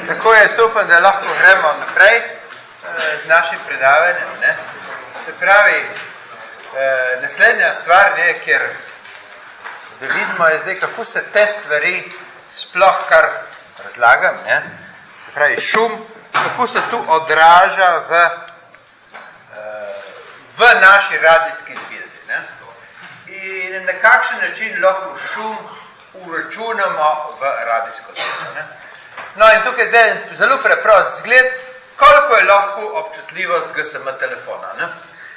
Tako je, upam, da lahko gremo naprej z našim predavanjem. Ne? Se pravi, naslednja stvar, ne, kjer da vidimo je zdaj, kako se te stvari sploh kar razlagam, ne? Se pravi, šum, kako se tu odraža v naši radijski zvezi. Ne? In na kakšen način lahko šum uračunamo v radijsko zvezo. Ne? No in tukaj zdaj zelo preprost zgled, koliko je lahko občutljivost GSM telefona. Ne?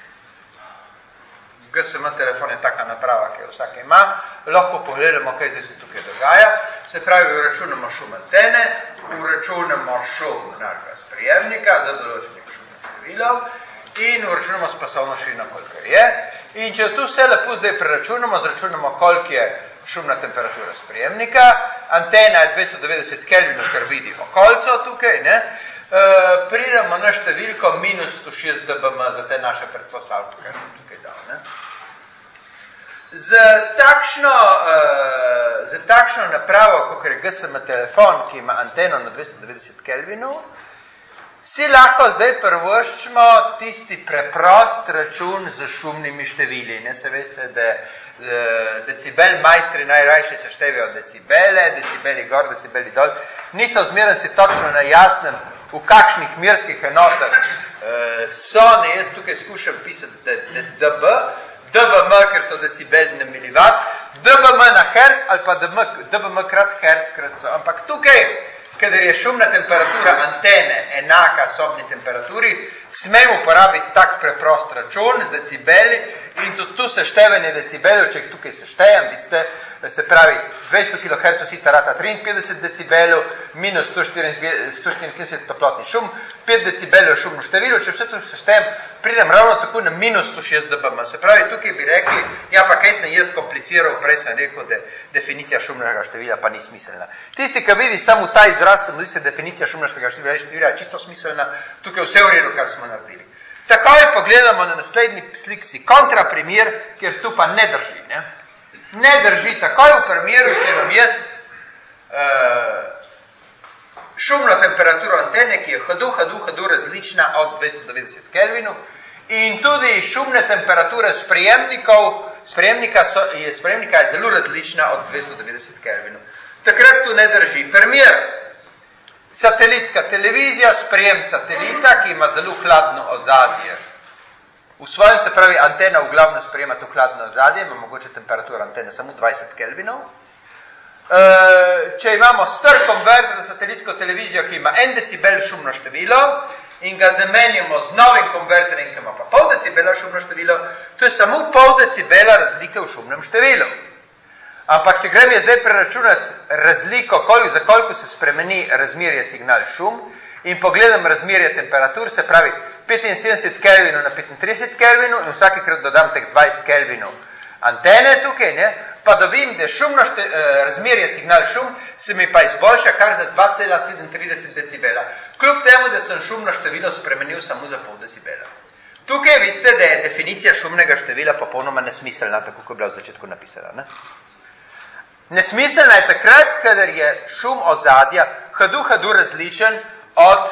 GSM telefon je taka naprava, ki jo vsak ima. Lahko pogledamo, kaj zdaj se tukaj dogaja. Se pravi, uračunamo šum antene, uračunamo šum našega sprejemnika za določenih šumnih številov in uračunamo spasovno širino, koliko je. In če tu vse lepo zdaj preračunamo, zračunamo, koliko je šumna temperatura sprejemnika, antena je 290 kelvinov, kar vidi okolco tukaj, ne? Pridemo na številko minus 106 dBm za te naše predpostavke, kar sem tukaj dal. Ne? Za takšno napravo, kot je GSM telefon, ki ima anteno na 290 kelvinov, si lahko zdaj prvoščimo tisti preprost račun z šumnimi števili. Ne se veste, da decibel majstri najrajše seštevajo decibele, decibeli gor, decibeli dol. Niso zmeraj si točno na jasnem, v kakšnih merskih enotah so, ne, jaz tukaj skušam pisati dBm, ker so decibeli na milivat, dBm na herc ali pa dBm krat herc krat so. Ampak tukaj, kadar je šumna temperatura antene enaka sobni temperaturi, smem uporabiti tak preprost račun z decibeli in tudi tu seštevanje decibelov, če jih tukaj seštejem, vidite, se pravi 200 kHz sita rata 53 decibelov, minus 174 toplotni šum, 5 decibelov šumno število, če vse to seštejem, pridem ravno tako na minus 106 dBm. Se pravi, tukaj bi rekli, ja pa kaj sem jaz kompliciral, prej sem rekel, da definicija šumnega števila pa ni smiselna. Tisti, ki vidi samo ta izraz, se mu zdi se definicija šumnega števila je čisto smiselna, tukaj vse v redu, kar smo naredili. Takoj pogledamo na naslednji slikci kontraprimer, kjer tu pa ne drži. Ne drži, takoj v primeru, če vam jaz šumno temperaturo antene, ki je hadu različna od 290 kelvinov in tudi šumne temperature sprejemnika je zelo različna od 290 kelvinov. Takrat tu ne drži. Primer, satelitska televizija, sprejem satelita, ki ima zelo hladno ozadje. V svojem, se pravi, antena v glavnem sprejema to hladno ozadje, ima mogoče temperatura antene samo 20 kelvinov. Če imamo star konverter za satelitsko televizijo, ki ima 1 decibel šumno število in ga zamenjamo z novim konverterjem, ki ima pa pol decibela šumno število, to je samo pol decibela razlike v šumnem številu. Ampak, če grem je zdaj preračunati razliko, za koliko se spremeni razmerje signal šum in pogledam razmerje temperatur, se pravi 75 kelvinov na 35 kelvinov in vsakekrat dodam teh 20 kelvinov antene tukaj, ne, pa dobim, da razmerje signal šum se mi pa izboljša kar za 2,37 decibela. Kljub temu, da sem šumno število spremenil samo za pol decibela. Tukaj vidite, da je definicija šumnega števila popolnoma nesmiselna, tako kot je bila v začetku napisana. Ne? Nesmiselna je takrat, kadar je šum ozadja hadu različen od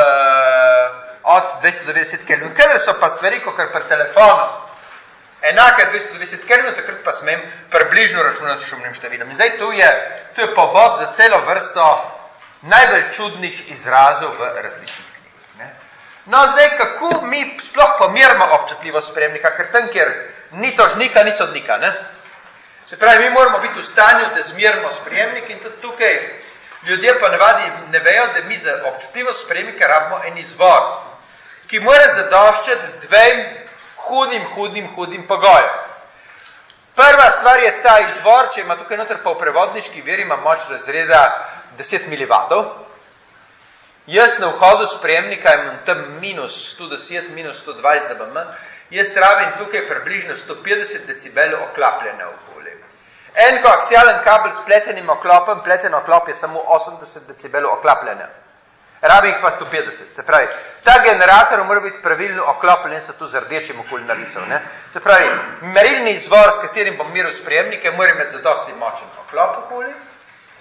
290 kelvinov. Kadar so pa stvari, kot pri telefonu, enake 290 kelvinov, takrat pa smem približno računati s šumnim številom. In zdaj tu je povod za celo vrsto najbolj čudnih izrazov v različnih knjigah. No, zdaj, kako mi sploh pomerimo občutljivost sprejemnika, ker tam, kjer ni tožnika, ni sodnika, ne? Se pravi, mi moramo biti v stanju, da zmerimo sprejemnik in tudi tukaj ljudje pa navadi ne vejo, da mi za občutljivost sprejemnika rabimo en izvor, ki mora zadoščati dvem hudim pogojem. Prva stvar je ta izvor, če ima tukaj noter pa v prevodniški veri, ima moč razreda 10 mW. Jaz na vhodu sprejemnika imam tam minus 110, minus 120 dBm, jaz rabim tukaj približno 150 decibelov oklapljene okoli. En koaksialen kabel s pletenim oklopom, pleten oklop je samo 80 decibelov oklapljene. Rabim jih pa 150, se pravi, ta generator mora biti pravilno oklopljen in so tu z rdečim okoli narisal. Se pravi, merilni izvor, s katerim bom meril sprejemnike, mora imeti zadosti močen oklop okoli.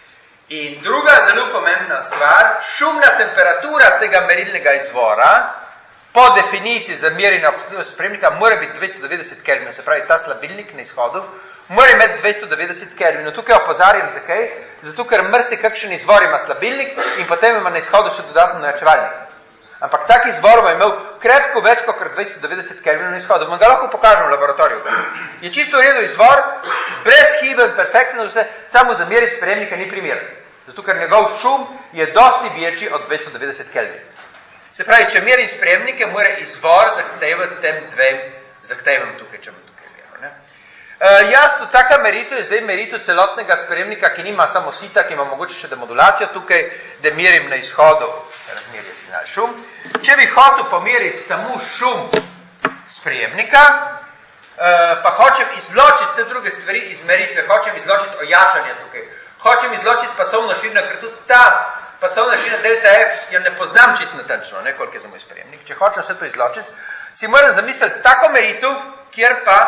In druga zelo pomembna stvar, šumna temperatura tega merilnega izvora, po definiciji za merjenje občutljivega spremnika, mora biti 290 Kelvinov, se pravi ta slabilnik na izhodu, mora imeti 290 Kelvinov. Tukaj opozarjam, zakaj? Zato, ker kakšen izvor ima slabilnik in potem ima na izhodu še dodatno najačevalnik. Ampak tak izvor bo imel krepko več kot 290 Kelvinov na izhodu. Vam ga lahko pokažem v laboratoriju. Je čisto v redu izvor, brezhiben, perfektno vse, samo za meriti spremnika ni primer. Zato, ker njegov šum je dosti večji od 290 Kelvinov. Se pravi, če merim spremnike, mora izvor zahtevati tem dvem zahtevam tukaj, če bom tukaj meril. Jasno, taka meritev je zdaj meritev celotnega spremnika, ki nima samo sita, ki ima mogoče še demodulacijo tukaj, da merim na izhodu razmerje signal šum. Če bi hotel pomeriti samo šum spremnika, pa hočem izločiti vse druge stvari iz meritve, hočem izločiti ojačanje tukaj, hočem izločiti pasovno širino, ker tudi ta pasovna širina delta F, jo ne poznam čisto natančno, koliko je za moj spremnik. Če hočem vse to izločiti, si moram zamisliti tako meritev, kjer pa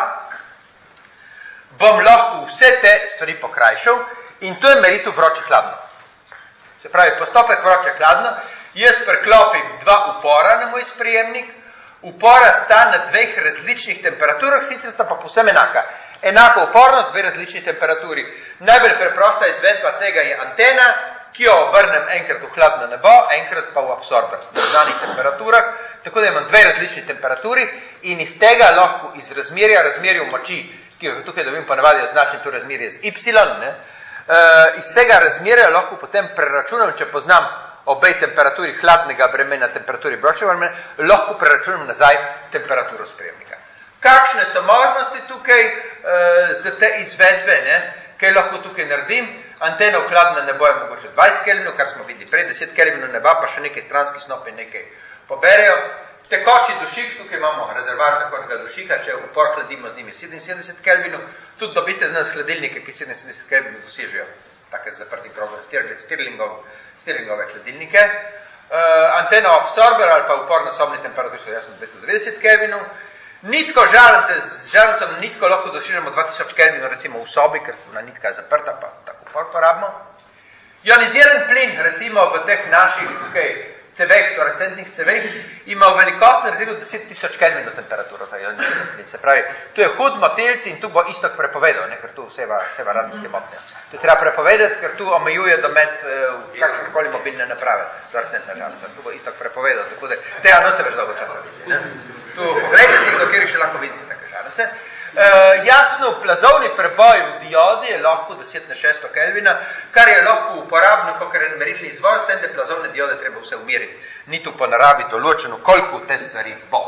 bom lahko vse te stvari pokrajšal in to je meritev vroče-hladno. Se pravi, postopek vroče-hladno, jaz priklopim dva upora na moj sprejemnik, upora sta na dveh različnih temperaturah, sicer sta pa povsem enaka. Enaka upornost, dve različni temperaturi. Najbolj preprosta izvedba tega je antena, ki jo obrnem enkrat v hladno nebo, enkrat pa v absorber na znanih temperaturah, tako da imam dve različni temperaturi in iz tega lahko iz razmerja moči, ki jo tukaj dobim ponavadi označim to razmerje z Y, iz tega razmerja lahko potem preračunam, če poznam obe temperaturi hladnega bremena, temperaturi vročega bremena, lahko preračunam nazaj temperaturo sprejemnika. Kakšne so možnosti tukaj za te izvedbe, kaj lahko tukaj naredim? Antena v hladnem nebo je mogoče 20 Kelvinov, kar smo videli prej, 10 Kelvinov neba, pa še nekaj stranski snopi nekaj poberejo. Tekoči dušik, tukaj imamo rezervar tekočega dušika, če upor hladimo z njimi 77 Kelvinov, tudi dobiste danes hladilnike, ki 77 Kelvinov dosežejo, take zaprti program, stirlingove hladilnike. Antena absorber ali pa upor na sobni temperaturi so jasno 290 Kelvinov. Nitko žarnico na nitko lahko dosežemo 2000 Kelvinov, recimo v sobi, ker na nitka je zaprta, pa tako porabimo. Ioniziran plin, recimo v teh naših tukaj ceveh, fluorescentnih ceveh, ima v velikostnem razredu 10.000 Kelvinov temperaturo, ta ioniziran plin. Se pravi, tu je hud motilc in tu bo istok prepovedal, ker tu seva radijske motnje. To je treba prepovedati, ker tu omejuje domet kakršnekoli mobilne naprave, fluorescentna žarnica. Tu bo istok prepovedal, tako da tega noste več dolgo časa videti. Tu pogledajte si, do kjerih še lahko vidite take žarnice. Jasno, plazovni preboj v diodi je lahko 10⁶ Kelvina, kar je lahko uporabno, kakor je merilni izvor, s tem, da plazovne diode treba vse umiriti. Ni tu po naravi določeno, koliko te stvari bo.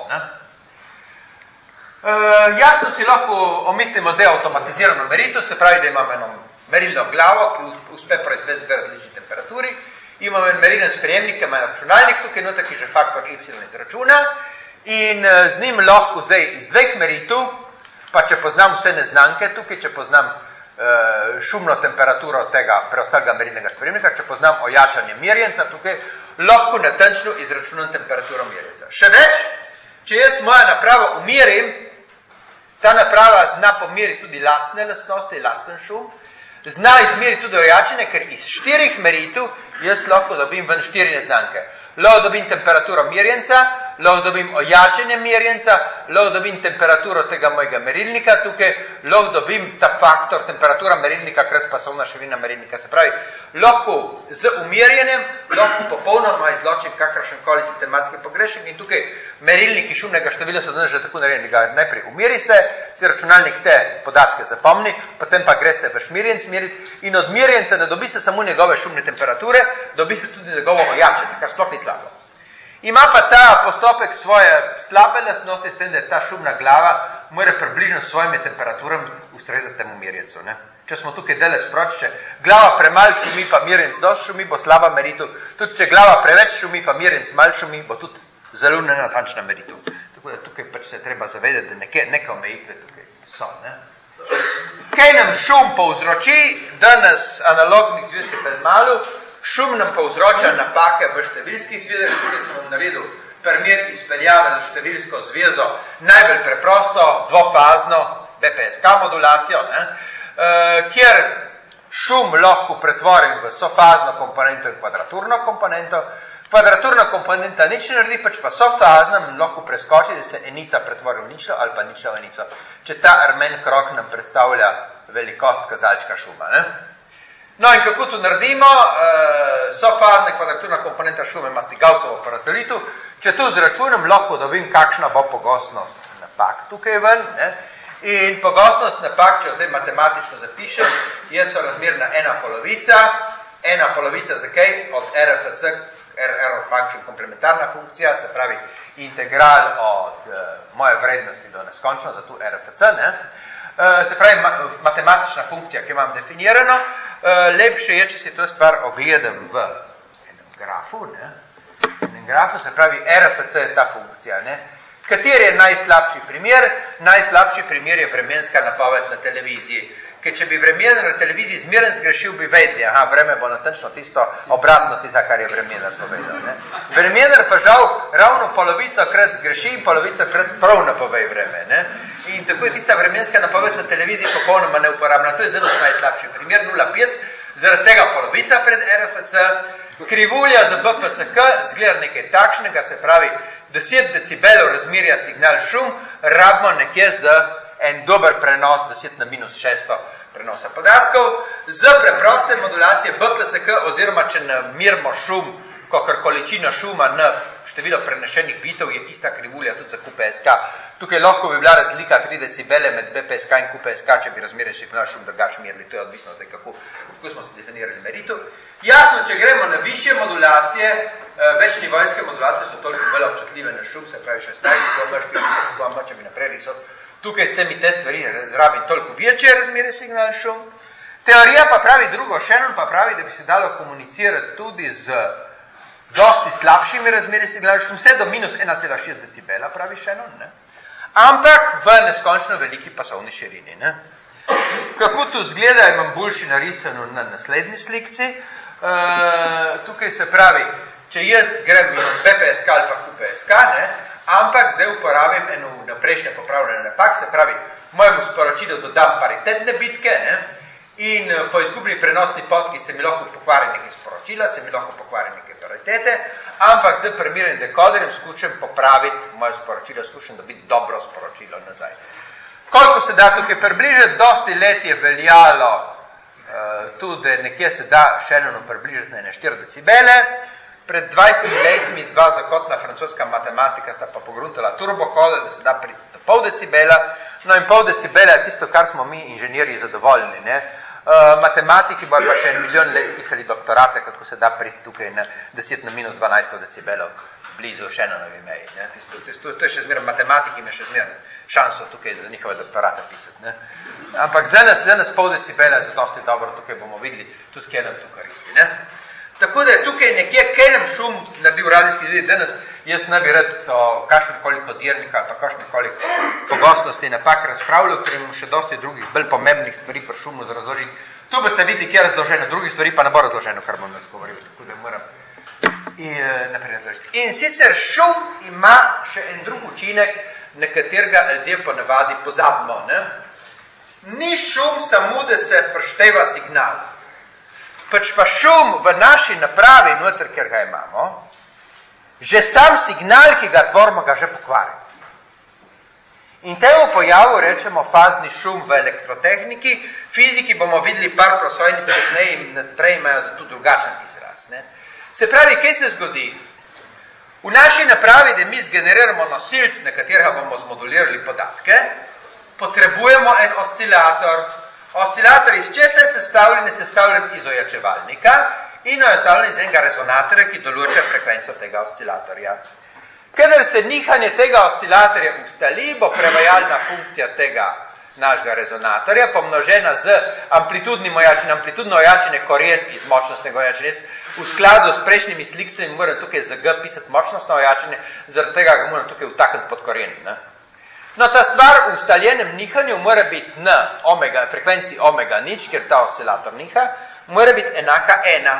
Jasno si lahko omislimo zdaj avtomatizirano meritev, se pravi, da imamo eno merilno glavo, ki uspe proizvesti dve različni temperaturi, imamo en merilni sprejemnik, ima računalnik tukaj noter, ki že faktor Y izračuna in z njim lahko zdaj iz dveh meritev, pa če poznam vse neznanke tukaj, če poznam šumno temperaturo tega preostalega merilnega spremnika, če poznam ojačanje merjenca tukaj, lahko natančno izračunam temperaturo merjenca. Še več, če jaz moja naprava umirim, ta naprava zna pomeriti tudi lastne lastnosti, lasten šum, zna izmeriti tudi ojačanje, ker iz 4 meritev jaz lahko dobim ven 4 neznanke. Lahko dobim temperaturo merjenca, lahko dobim ojačanje merjenca, lahko dobim temperaturo tega mojega merilnika tukaj, lahko dobim ta faktor temperatura merilnika krat pasovna širina merilnika. Se pravi, lahko z umirjenjem, lahko popolnoma izločim kakršenkoli sistematski pogrešek in tukaj merilniki šumnega števila so danes že tako narejeni, ga najprej umiriste, si računalnik te podatke zapomni, potem pa greste vaš merjenc meriti in od merjenca ne dobiste samo njegove šumne temperature, dobiste tudi njegovo ojačanje, kar sploh ni slabo. Ima pa ta postopek svoje slabe lastnosti, s tem, da ta šumna glava mora približno s svojimi temperaturami ustrezati temu merjencu. Če smo tukaj daleč proč, če glava premalj šumi, pa merjenc dosti šumi, bo slaba meritev. Tudi če glava preveč šumi, pa merjenc malj šumi, bo tudi zelo nenatančna meritev. Tako da tukaj pač se treba zavedati, da neke omejitve tukaj so. Kaj nam šum povzroči? Danes analognih zvez je premalu. Šum nam povzroča napake v številskih zvezah, tukaj sem vam naredil primer izpeljave za številsko zvezo, najbolj preprosto, dvofazno BPSK modulacijo, kjer šum lahko pretvorim v sofazno komponento in kvadraturno komponento. Kvadraturna komponenta nič ne naredi, pač pa sofazna lahko preskoči, da se enica pretvori v ničlo ali pa ničlo v enico. Če ta armen krog nam predstavlja velikost kazalčka šuma. Ne? No in kako to naredimo? Sofazna kvadraturna komponenta šume ima Gaußovo porazdelitev. Če to zračunam, lahko dobim, kakšna bo pogostnost napak tukaj ven. Ne? In pogostnost napak, če zdaj matematično zapišem, je sorazmerna ena polovica za kaj? Od RFC, error function, komplementarna funkcija, se pravi integral od moje vrednosti do neskončno, za tu RFC, ne? Se pravi matematična funkcija, ki imam definirano. Lepše je, če si to stvar ogledam v enem grafu, ne? Enem grafu, se pravi RFC je ta funkcija, ne? Kateri je najslabši primer? Najslabši primer je vremenska napoved na televiziji. Ker če bi vremenar na televiziji zmeren zgrešil, bi vedli, vreme bo natančno tisto obratno tista, kar je vremenar povedal. Ne? Vremenar pa žal ravno polovico krat zgreši in polovico krat prav napove vreme. Ne? In tako je tista vremenska napoved na televiziji popolnoma neuporabna. To je zelo najslabši primer, 0,5, zaradi tega polovica pred RFC. Krivulja za BPSK zgleda nekaj takšnega, se pravi 10 decibelov razmerja signal šum, rabimo nekje z en dober prenos 10 na minus 600 prenosa podatkov. Z preproste modulacije BPSK oziroma če namirimo šum, kakor količina šuma na število prenešenih bitov, je ista krivulja tudi za QPSK. Tukaj lahko bi bila razlika 3 decibele med BPSK in QPSK, če bi razmerje signal šum drugače merili. To je odvisno zdaj, kako smo se definirali meritev. Jasno, če gremo na višje modulacije, večnivojske modulacije so toliko bolj občutljive na šum, se pravi 16, če bi naprej risal. Tukaj se mi te stvari rabim toliko večje razmerje signal šum. Teorija pa pravi drugo, Shannon pa pravi, da bi se dalo komunicirati tudi z dosti slabšimi razmerji signal šum, vse do minus 1,6 decibela, pravi Shannon, ne? Ampak v neskončno veliki pasovni širini. Ne? Kako to zgleda, imam boljši narisano na naslednji slikci. Tukaj se pravi, če jaz grem minus BPSK ali pa QPSK, ne? Ampak zdaj uporabim eno naprejšnje popravljene napak, se pravi, mojemu sporočilu dodam paritetne bitke, ne? In po izgubni prenosni potki se mi lahko pokvari nekaj sporočila, se mi lahko pokvari neke paritete, ampak z primernim dekoderjem skušam popraviti moje sporočilo, skušam dobiti dobro sporočilo nazaj. Koliko se da tukaj približati? Dosti let je veljalo tudi, nekje se da Shannonu približati na 4 decibele. Pred 20 letmi dva zakotna francoska matematika sta pa pogruntala turbokode, da se da priti do pol decibela. No in pol decibela je tisto, kar smo mi inženirji zadovoljni. Ne? Matematiki bojo pa še 1 milijon let pisali doktorate, kako se da priti tukaj na 10 na minus 12 decibelov blizu Shannonovi meji. To je še zmeraj, matematiki ima še zmeraj šanso tukaj za njihove doktorate pisati. Ne? Ampak za nas pol decibela je zadosti dobro, tukaj bomo videli, tudi kje nam to koristi. Ne? Tako da je tukaj nekje, kaj nam šum naredil radijski zvedi, danes jaz ne bi rad o kakšnem kodirnika ali pa kakšnem pogostnosti napak razpravljal, ker imam še dosti drugih bolj pomembnih stvari pri šumu za razložiti. Tu boste videli, kje je razloženo, drugih stvari pa ne bo razloženo, kar bom jaz govoril, tako da moram naprej razložiti. In sicer šum ima še en drug učinek, na katerega ljudje ponavadi pozabimo. Ne? Ni šum samo, da se prešteva signal. Pač pa šum v naši napravi, noter, ker ga imamo, že sam signal, ki ga tvorimo, ga že pokvari. In temu pojavu rečemo fazni šum v elektrotehniki. Fiziki bomo videli par prosojnic kasneje in naprej imajo za to drugačen izraz. Ne? Se pravi, kaj se zgodi? V naši napravi, da mi zgeneriramo nosilc, na katerega bomo zmodulirali podatke, potrebujemo en oscilator. Oscilator iz česa je sestavljen iz ojačevalnika in je sestavljen iz enega rezonatorja, ki določa frekvenco tega oscilatorja. Kadar se nihanje tega oscilatorja ustali, bo prevajalna funkcija tega našega rezonatorja pomnožena z amplitudnim ojačenjem. Amplitudno ojačenje koren iz močnostnega ojačenja. V skladu s prejšnjimi slikcami moram tukaj za G pisati močnostno ojačenje, zaradi tega ga moram tukaj vtakniti pod koren. Ne? No, ta stvar v ustaljenem nihanju mora biti na frekvenci omega nič, ker ta oscilator niha, mora biti enaka 1.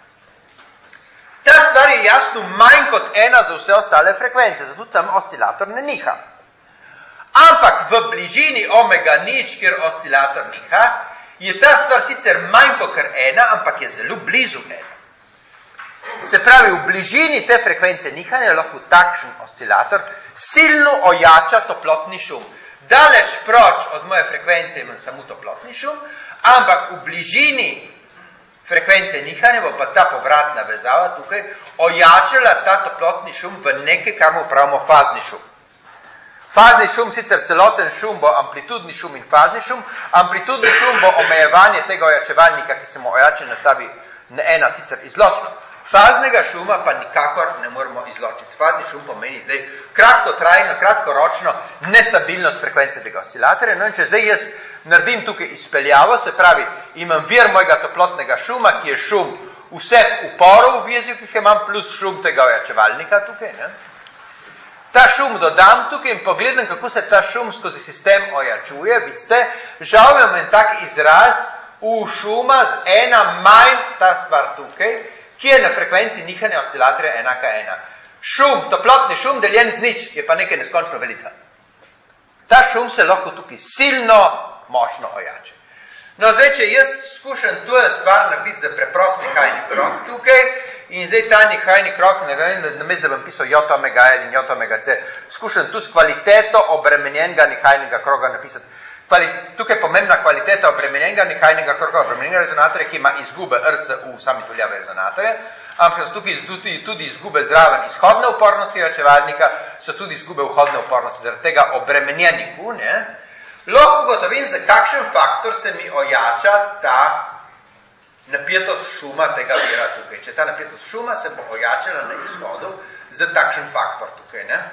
Ta stvar je jasno manj kot 1 za vse ostale frekvence, zato tam oscilator ne niha. Ampak v bližini omega nič, kjer oscilator niha, je ta stvar sicer manj kot ena, ampak je zelo blizu ena. Se pravi, v bližini te frekvence nihanja lahko takšen oscilator silno ojača toplotni šum. Daleč proč od moje frekvence imam samo toplotni šum, ampak v bližini frekvence nihanja bo pa ta povratna vezava tukaj ojačala ta toplotni šum v nekaj, kar mu pravimo fazni šum. Fazni šum, sicer celoten šum, bo amplitudni šum in fazni šum. Amplitudni šum bo omejevanje tega ojačevalnika, ki se mu ojače nastavi na ena sicer izločno. Faznega šuma pa nikakor ne moramo izločiti. Fazni šum pomeni zdaj kratkotrajno, kratkoročno nestabilnost frekvence tega oscilatorja. No in če zdaj jaz naredim tukaj izpeljavo, se pravi, imam vir mojega toplotnega šuma, ki je šum vseh uporov v vezju, ki jih imam, plus šum tega ojačevalnika tukaj, ne? Ta šum dodam tukaj in pogledam, kako se ta šum skozi sistem ojačuje. Vidite, žal imam en tak izraz v šuma z ena manj ta stvar tukaj, ki je na frekvenci nihanja oscilatorja enaka ena. Šum, toplotni šum deljen z nič, je pa nekaj neskončno velica. Ta šum se lahko tukaj silno močno ojače. No, zdaj, če jaz skušam to stvar narediti za preprost nihajni krog tukaj, in zdaj ta nihajni krog, ne vem, namesto da bom pisal J omega L in J omega C, skušam tu s kvaliteto obremenjenega nihajnega kroga napisati. Tukaj je pomembna kvaliteta obremenjenega nihajnega kroga, obremenjenega rezonatorja, ki ima izgube RCU, sami tuljave rezonatorje, ampak so tukaj tudi izgube zraven izhodne upornosti ojačevalnika, so tudi izgube vhodne upornosti, zaradi tega obremenjenih U, ne? Lahko ugotovim, za kakšen faktor se mi ojača ta napetost šuma tega vira tukaj. Če ta napetost šuma se bo ojačala na izhodu za takšen faktor tukaj, ne?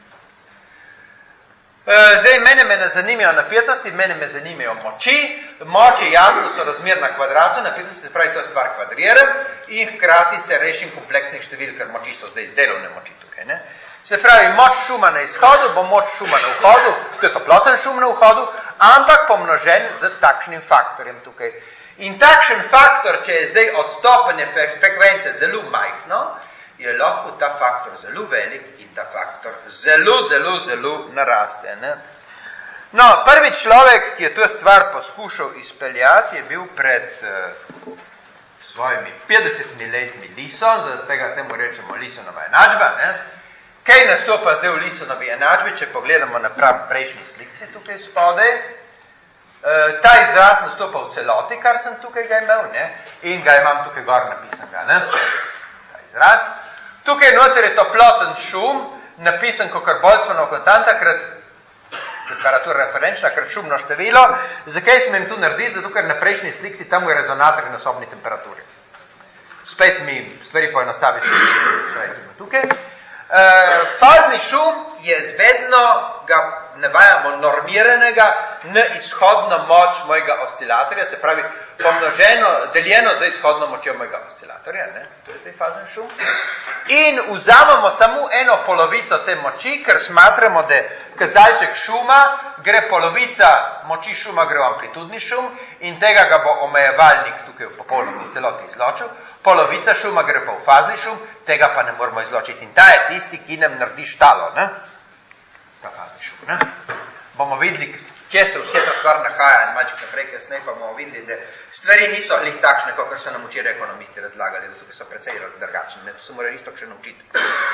Zdaj, mene me ne zanimajo napetosti, mene me zanimajo moči. Moči jasno so razmer na kvadratu, napetosti se pravi, to je stvar kvadriran in hkrati se rešim kompleksnih števil, ker moči so zdaj delovne moči tukaj, ne? Se pravi, moč šuma na izhodu bo moč šuma na vhodu, to je toploten šum na vhodu, ampak pomnožen z takšnim faktorjem tukaj. In takšen faktor, če je zdaj odstopanje frekvence zelo majhno, je lahko ta faktor zelo velik in ta faktor zelo naraste. Ne? No, prvi človek, ki je to stvar poskušal izpeljati, je bil pred svojimi 50 letmi Lison, zaradi tega temu rečemo Lisonova enačba. Ne? Kaj nastopa zdaj v Lisonovi enačbi, če pogledamo napram prejšnji slikci tukaj spodaj? Ta izraz nastopa v celoti, kar sem tukaj ga imel, ne? In ga imam tukaj gor napisanega. Ne? Ta izraz. Tukaj noter je toploten šum, napisan kot Boltzmannova konstanta, krat temperatura referenčna, krat šumno število. Zakaj sem jim tu narediti? Zato, ker na prejšnji slikci tam je rezonator na sobni temperaturi. Spet mi stvari poenostaviti. Tukaj. Fazni šum je vedno, ga navajamo, normiranega na izhodno moč mojega oscilatorja, se pravi pomnoženo, deljeno za izhodno močjo mojega oscilatorja, ne? To je zdaj fazen šum. In vzamemo samo eno polovico te moči, ker smatramo, da kazalček šuma gre polovica moči šuma gre v amplitudni šum in tega ga bo omejevalnik tukaj v popolnoma celoti izločil. Polovica šuma gre pa v fazni šum, tega pa ne moramo izločiti. In ta je tisti, ki nam naredi štalo, ne? Ta fazni šum, ne? Bomo videli, kje se vse ta stvar nahaja in maček naprej, kasneje pa bomo videli, da stvari niso lih takšne, kot so nam včeraj ekonomisti razlagali, da tukaj so precej razdrgačne, ne? To se mora isto še naučiti.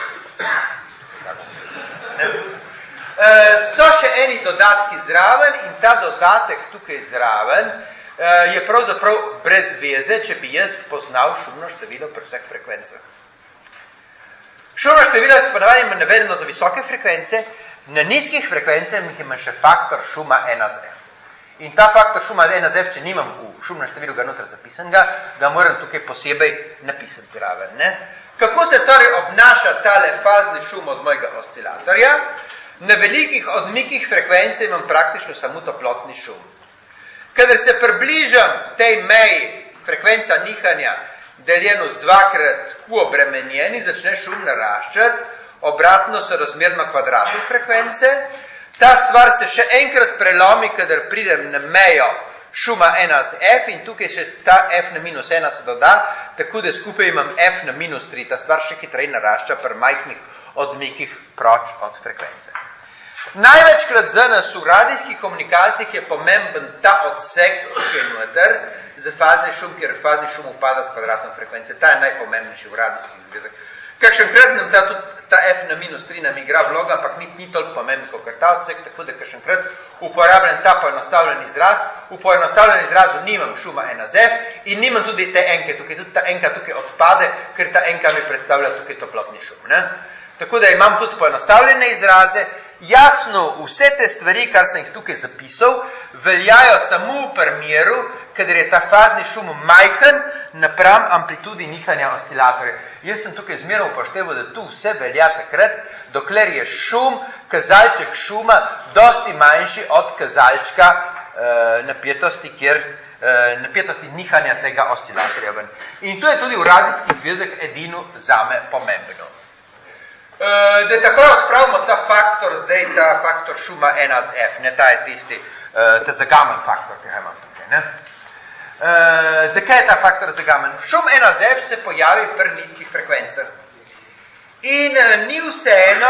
So še eni dodatki zraven in ta dodatek tukaj zraven je pravzaprav brez veze, če bi jaz poznal šumno število pri vseh frekvencah. Šumno število je ponavadi navedeno za visoke frekvence, na nizkih frekvencah ima še faktor šuma 1z f. In ta faktor šuma 1z f, če nimam v šumnem številu ga noter zapisanega, ga moram tukaj posebej napisati zraven. Ne? Kako se torej obnaša tale fazni šum od mojega oscilatorja? Na velikih odmikih frekvence imam praktično samo toplotni šum. Kadar se približam tej meji frekvenca nihanja deljeno z 2x Q obremenjeni, začne šum naraščati, obratno so razmerno kvadratu frekvence. Ta stvar se še enkrat prelomi, kadar pridem na mejo šuma 1z f in tukaj še ta f na minus 1 se doda, tako da skupaj imam f na minus 3. Ta stvar še hitreje narašča pri majhnih odmikih proč od frekvence. Največkrat za nas v radijskih komunikacijah je pomemben ta odsek, ki je noter, za fazni šum, kjer fazni šum upada s kvadratnom frekvence. Ta je najpomembnejši v radijskih zvezah. Kakšenkrat nam ta F na -3 nam igra vloga, ampak ni toliko pomemben kot ta odsek, tako da kakšenkrat uporabljam ta poenostavljen izraz. V poenostavljen izrazu nimam šuma 1 z F in nimam tudi te enke tukaj. Tudi ta enka tukaj odpade, ker ta enka mi predstavlja tukaj toplotni šum. Ne? Tako da imam tudi poenostavljene izraze. Jasno, vse te stvari, kar sem jih tukaj zapisal, veljajo samo v primeru, kadar je ta fazni šum majhen napram amplitudi nihanja oscilatorja. Jaz sem tukaj zmerno upošteval, da tu vse velja takrat, dokler je šum, kazalček šuma, dosti manjši od kazalčka napetosti, napetosti nihanja tega oscilatorja. In to je tudi v radijskih zvezah edino zame pomembno. Da takoj odpravimo ta faktor, zdaj ta faktor šuma 1 z F, ne ta je tisti, ta zagamen faktor, ki ga imam tukaj. Ne? Zakaj je ta faktor zagamen? Šum 1 z F se pojavi pri nizkih frekvencah. In ni vseeno,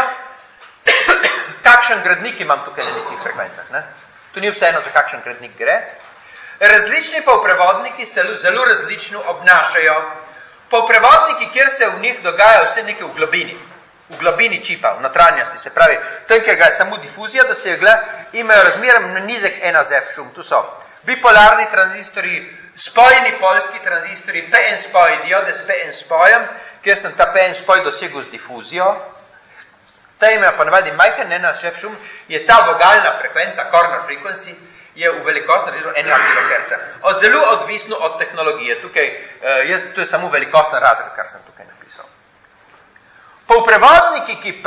kakšen gradnik imam tukaj na nizkih frekvencah. Ne? Tu ni vseeno, za kakšen gradnik gre. Različni polprevodniki se zelo različno obnašajo. Polprevodniki, kjer se v njih dogaja vse nekaj v globini čipa, v notranjosti, se pravi, tam, kjer ga je samo difuzija dosegla, imajo razmerno nizek 1 z F šum. Tu so bipolarni tranzistori, spojni polski tranzistori, PN spoj, diode s PN spojem, kjer sem ta PN spoj dosegel z difuzijo. Ta imajo ponavadi majhen 1 z F šum, je ta vogalna frekvenca, corner frequency, je v velikostnem razredu 1 kHz. Zelo odvisno od tehnologije. To je samo velikostni razred, kar sem tukaj napisal. Polprevodniki,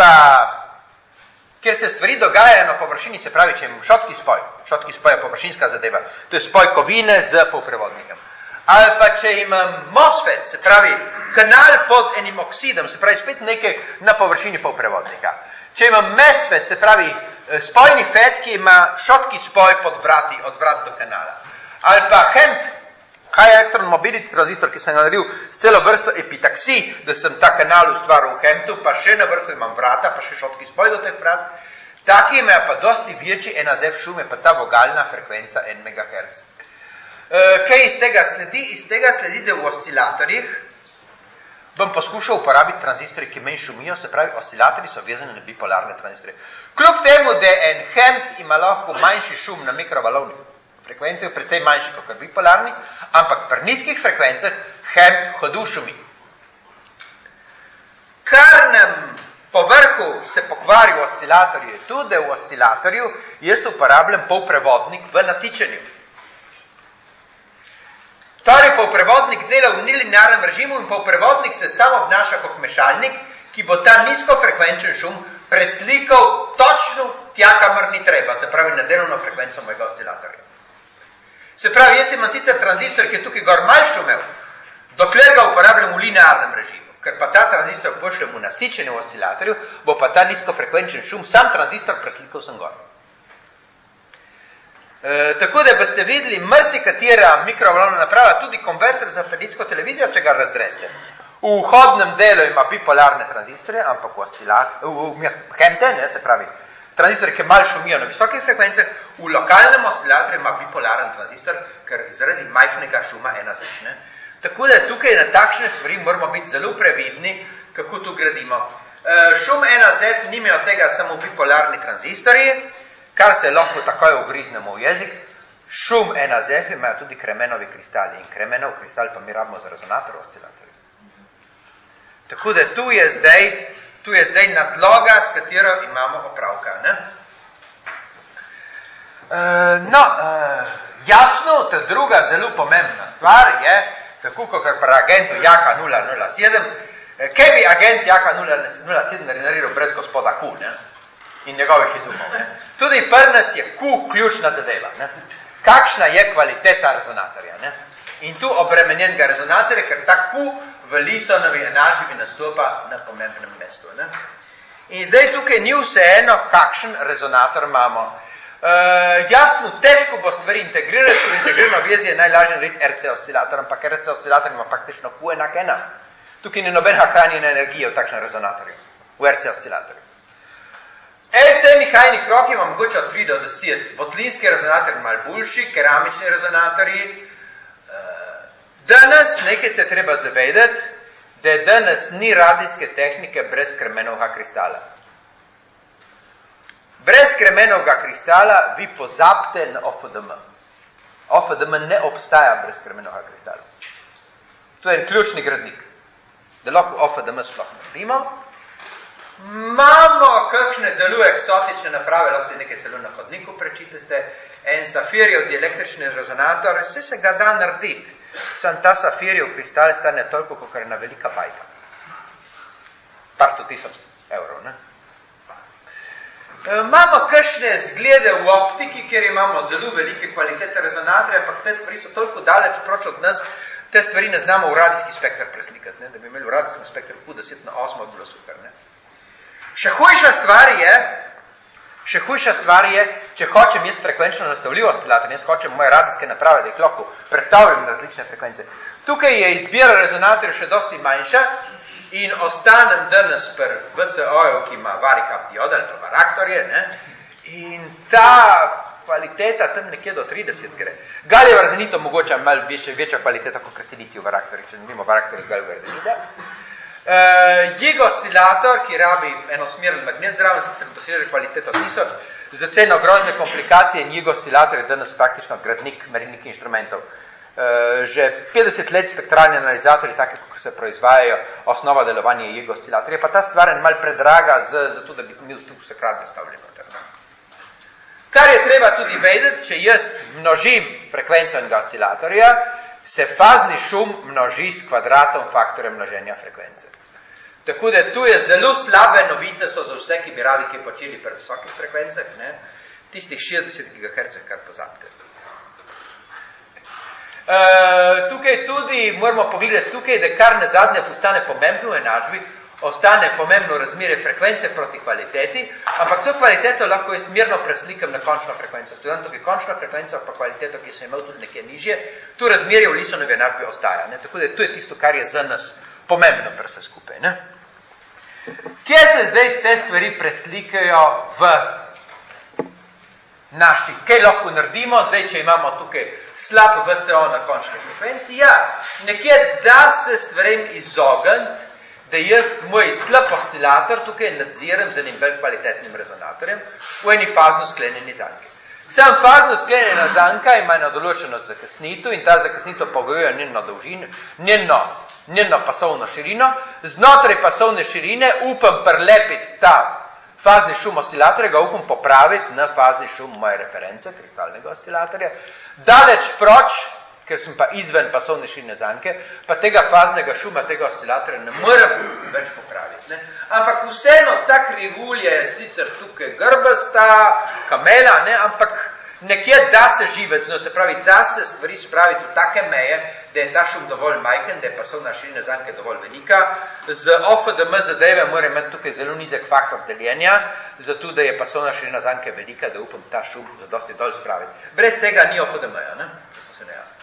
kjer se stvari dogajajo na površini, se pravi, če imam šotki spoj je površinska zadeva, to je spoj kovine z polprevodnikom. Ali pa če imam MOSFET, se pravi, kanal pod enim oksidom, se pravi, spet nekaj na površini polprevodnika. Če imam MESFET, se pravi, spojni FET, ki ima šotki spoj pod vrati, od vrat do kanala. Ali pa HEMT, High Electron Mobility tranzistor, ki sem ga naredil s celo vrsto epitaksij, da sem ta kanal ustvaril v HEMT-u, pa še na vrhu imam vrata, pa še šotki spoj do teh vrat. Taki imajo pa dosti večji 1 z F šume, pa ta vogalna frekvenca 1 MHz. Kaj iz tega sledi? Iz tega sledi, da v oscilatorjih bom poskušal uporabiti tranzistorje, ki manj šumijo, se pravi, oscilatorji so vezani na bipolarne tranzistorje. Kljub temu, da en HEMT ima lahko manjši šum na mikrovalovnih frekvencah, precej manjši kot bipolarni, ampak pri nizkih frekvencah HEMT hudo šumi. Kar nam po vrhu se pokvari v oscilatorju je tudi, da v oscilatorju jaz uporabljam polprevodnik v nasičenju. Torej, polprevodnik dela v nelinearnem režimu in polprevodnik se samo obnaša kot mešalnik, ki bo ta nizkofrekvenčen šum preslikal točno tja, kamor ni treba, se pravi na delovno frekvenco mojega oscilatorja. Se pravi, jaz imam sicer tranzistor, ki je tukaj gor malo šumel, dokler ga uporabljam v linearnem režimu. Ker pa ta tranzistor pošljem v nasičenju v oscilatorju, bo pa ta nizkofrekvenčen šum sam tranzistor preslikal sem gor. Tako da boste videli, marsikatera mikrovalovna naprava, tudi konverter za satelitsko televizijo, če ga razdreste. V vhodnem delu ima bipolarne tranzistorje, ampak v HEMT, se pravi, tranzistorje, ki malo šumijo na visokih frekvencah, v lokalnem oscilatorju ima bipolaren tranzistor, ker zaradi majhnega šuma 1 z F. Tako da tukaj na takšne stvari moramo biti zelo previdni, kako tu gradimo. Šum 1 z F nimajo tega samo bipolarni tranzistorji, kar se lahko takoj ugriznemo v jezik. Šum 1 z F imajo tudi kremenovi kristali in kremenov kristal pa mi rabimo za rezonator oscilatorja. Tako da tu je zdaj nadloga, s katero imamo opravka. Ne? Jasno, ta druga zelo pomembna stvar je, tako kot pri agentu Jaka 007, kaj bi agent Jaka 007 naredil brez gospoda Q, ne? In njegovih izumov. Tudi pri nas je Q ključna zadeva. Ne? Kakšna je kvaliteta rezonatorja? Ne? In tu obremenjenega rezonatorja, ker ta Q v Lisonovi enačbi nastopa na pomembnem mestu. Ne? In zdaj tukaj ni vseeno, kakšen rezonator imamo. Jasno, težko bo stvari integrirati, ker integrirano vezi je najlažje narediti RC oscilator, ampak RC oscilator ima praktično Q enak 1. Tukaj ni nobenega hranjena energije v takšnem rezonatorju, v RC oscilatorju. LC nihajni krog ima mogoče od 3 do 10, votlinski rezonator je malo boljši, keramični rezonatorji. Danes nekaj se treba zavedati, da danes ni radijske tehnike brez kremenovega kristala. Brez kremenovega kristala vi pozabite na OFDM. OFDM ne obstaja brez kremenovega kristala. To je en ključni gradnik, da lahko OFDM sploh naredimo. Imamo kakšne zelo eksotične naprave, lahko se nekaj celo na hodniku prečiteste, en safirjev dielektrični rezonator, vse se ga da narediti. Sam ta safirjev kristal stane toliko, kot je ena velika bajka. Par 100 000 evrov, ne? Imamo kakšne zglede v optiki, kjer imamo zelo velike kvalitete rezonatorja, ampak te stvari so toliko daleč proč od nas, te stvari ne znamo v radijski spektr preslikati, ne? Da bi imeli v radijskem spektru Q10/8 bilo super, ne? Še hujša stvar je, če hočem jaz frekvenčno nastavljiv oscilator, jaz hočem moje radijske naprave, da jih lahko predstavljam na različne frekvence. Tukaj je izbira rezonatorjev še dosti manjša in ostanem danes pri VCO-ju, ki ima varikap diode ali pa varaktorje, ne? In ta kvaliteta tam nekje do 30 gre. Galijev arzenito mogoče malo večja kvaliteta kot silicijev varaktorje, če ne vimo varaktorje galijev arzenita. JIG oscilator, ki rabi enosmeren magnet zraven, sicer doseže kvaliteto 1000, za ceno grozne komplikacije in JIG oscilator je danes praktično gradnik merilnih inštrumentov. Že 50 let spektralni analizatorji, take, kot se proizvajajo, osnova delovanja JIG oscilatorja, pa ta stvar je malo predraga za to, da bi imel tu vse kratno stavljeno. Kar je treba tudi vedeti, če jaz množim frekvenco enega oscilatorja, se fazni šum množi s kvadratom faktorja množenja frekvence. Tako da tu je zelo slabe novice so za vse, ki bi radi kaj počeli pri visokih frekvencah, ne? Tistih 60 GHz, kar pozabite. Tukaj tudi moramo pogledati tukaj, da kar nazadnje postane pomembno v enačbi, ostane pomembno razmerje frekvence proti kvaliteti, ampak to kvaliteto lahko jaz mirno preslikam na končno frekvenco. Sedaj tukaj končno frekvenco pa kvaliteto, ki sem imel tudi nekje nižje, tu razmerje v Lisonovi enačbi ostaja. Ne? Tako da to je tisto, kar je za nas pomembno pri vse skupaj. Ne? Kje se zdaj te stvari preslikajo v naši? Kaj lahko naredimo, zdaj, če imamo tukaj slab VCO na končni frekvenci? Ja, nekje da se stvarem izogniti, da jaz moj slab oscilator tukaj nadziram z enim bolj kvalitetnim rezonatorjem v eni fazno sklenjeni zanki. Sam fazno sklenjena zanka ima eno določeno zakasnitev in ta zakasnitev pogojuje njeno dolžino, njeno pasovno širino. Znotraj pasovne širine upam prelepiti ta fazni šum oscilatorja, ga upam popraviti na fazni šum moje reference, kristalnega oscilatorja. Daleč proč, ker sem pa izven pasovne širine zanke, pa tega faznega šuma, tega oscilatorja ne morem več popraviti. Ne? Ampak vseeno, ta krivulja je sicer tukaj grbasta, kamela, ne? Ampak nekje da se živeti, no, se pravi, da se stvari spraviti v take meje, da je ta šum dovolj majhen, da je pasovna širina zanke dovolj velika. Z OFDM zadeve mora imeti tukaj zelo nizek faktor deljenja, zato da je pasovna širina zanke velika, da upam ta šum zadosti dol spraviti. Brez tega ni OFDM-ja, ne? To se ne jasno.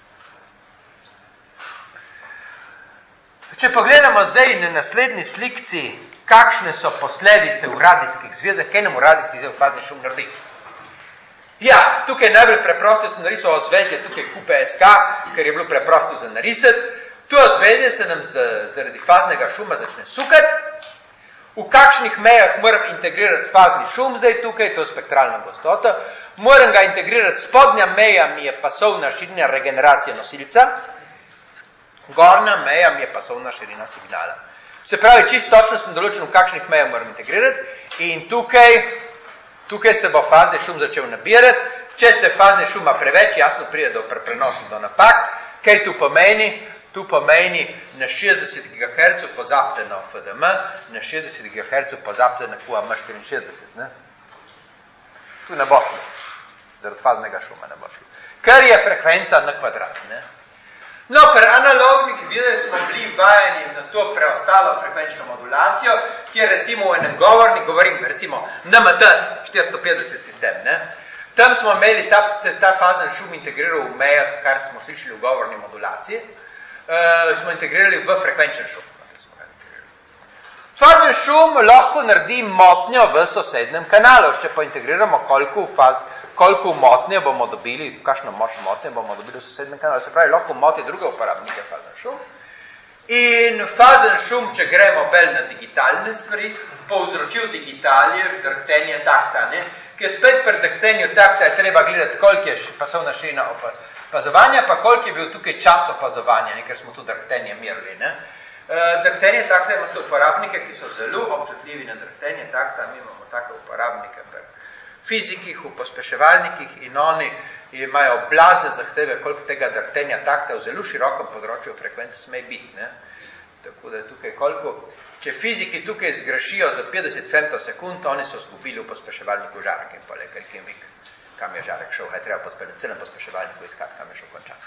Če pogledamo zdaj na naslednji slikci, kakšne so posledice v radijskih zvezah, kaj nam v radijskih zvezah fazni šum naredi? Ja, tukaj najbolj preprosto sem narisal ozvezdje, tukaj QPSK, ker je bilo preprosto za narisati. To ozvezdje se nam zaradi faznega šuma začne sukati. V kakšnih mejah moram integrirati fazni šum zdaj tukaj, to je spektralna gostota. Moram ga integrirati, spodnja meja mi je pasovna širina regeneracije nosilca, gornja meja mi je pasovna širina signala. Se pravi, čisto točno sem določen, v kakšnih mejah moram integrirati in tukaj se bo fazni šum začel nabirati. Če se fazni šuma preveč, jasno pride do prenosu, do napak. Kaj tu pomeni? Tu pomeni na 60 GHz pozabite na OFDM, na 60 GHz pozabite na QAM64. Ne? Tu ne bo šlo, zaradi faznega šuma ne bo šlo. Ker je frekvenca na kvadrat. Ne? No, pri analognih videih smo bili vajeni na to preostalo frekvenčno modulacijo, kjer recimo v enem govorim recimo NMT 450 sistem. Ne? Tam smo imeli ta fazen šum integriral v mejah, kar smo slišali v govorni modulaciji, smo integrirali v frekvenčen šum. Fazen fazen šum lahko naredi motnjo v sosednem kanalu. Če pa integriramo, koliko motnje bomo dobili, kakšno močno motnje bomo dobili v sosednem kanalu, se pravi, lahko moti druge uporabnike fazen šum. In fazen šum, če gremo bolj na digitalne stvari, povzročil digitalje, drhtenje takta, ne? Ker spet pri drhtenju takta je treba gledati, koliko je pasovna širina opazovanja, pa koliko je bil tukaj čas opazovanja, ne? Ker smo tu drhtenje merili, ne? Drhtenje takta imamo uporabnike, ki so zelo občutljivi na drhtenje takta, mi imamo take uporabnike pri fizikih, v pospeševalnikih in oni imajo blazne zahteve, koliko tega drhtenja takta v zelo širokem področju frekvence sme biti, ne? Tako da tukaj koliko, če fiziki tukaj zgrešijo za 50 femtosekund, oni so zgubili v pospeševalniku žarek in pole, ker kemik, kam je žarek šel, je treba celem pospeševalniku iskati, kam je šel končan.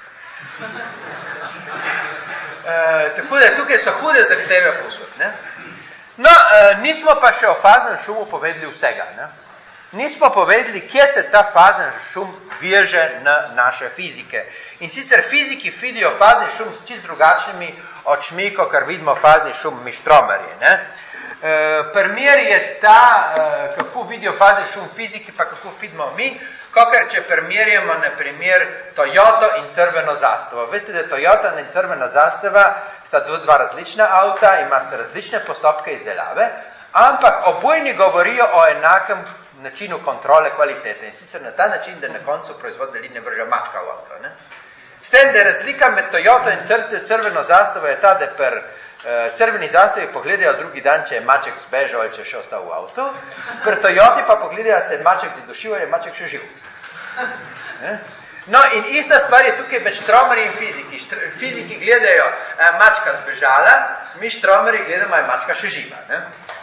Tako da tukaj so hude zahteve posod, ne? No, nismo pa še o faznem šumu povedali vsega, ne? Nismo povedali, kje se ta fazen šum veže na naše fizike. In sicer fiziki vidijo fazni šum s čist drugačnimi očmi, kar vidimo fazni šum mištromerji, ne? Primer je ta, kako vidijo fazni šum fiziki, pa kako vidimo mi, kakor če primerjamo na primer Toyoto in crveno zastavo. Veste, da Toyota in crvena zastava sta dva različna avta, imate različne postopke izdelave, ampak obojni govorijo o enakem načinu kontrole kvalitete. In sicer na ta način, da na koncu proizvodne linije vrže mačka v avto, ne? S tem, da je razlika med Toyoto in crveno zastavo je ta, da pri crveni zastavi pogledajo drugi dan, če je maček zbežal ali če je še ostal v avtu, pri Toyoti pa pogledajo, se je maček zadušil ali je maček še živ. Ne? No, in ista stvar je tukaj med štromerji in fiziki. Fiziki gledajo, mačka zbežala, mi štromerji gledamo, je mačka še živa. Ne?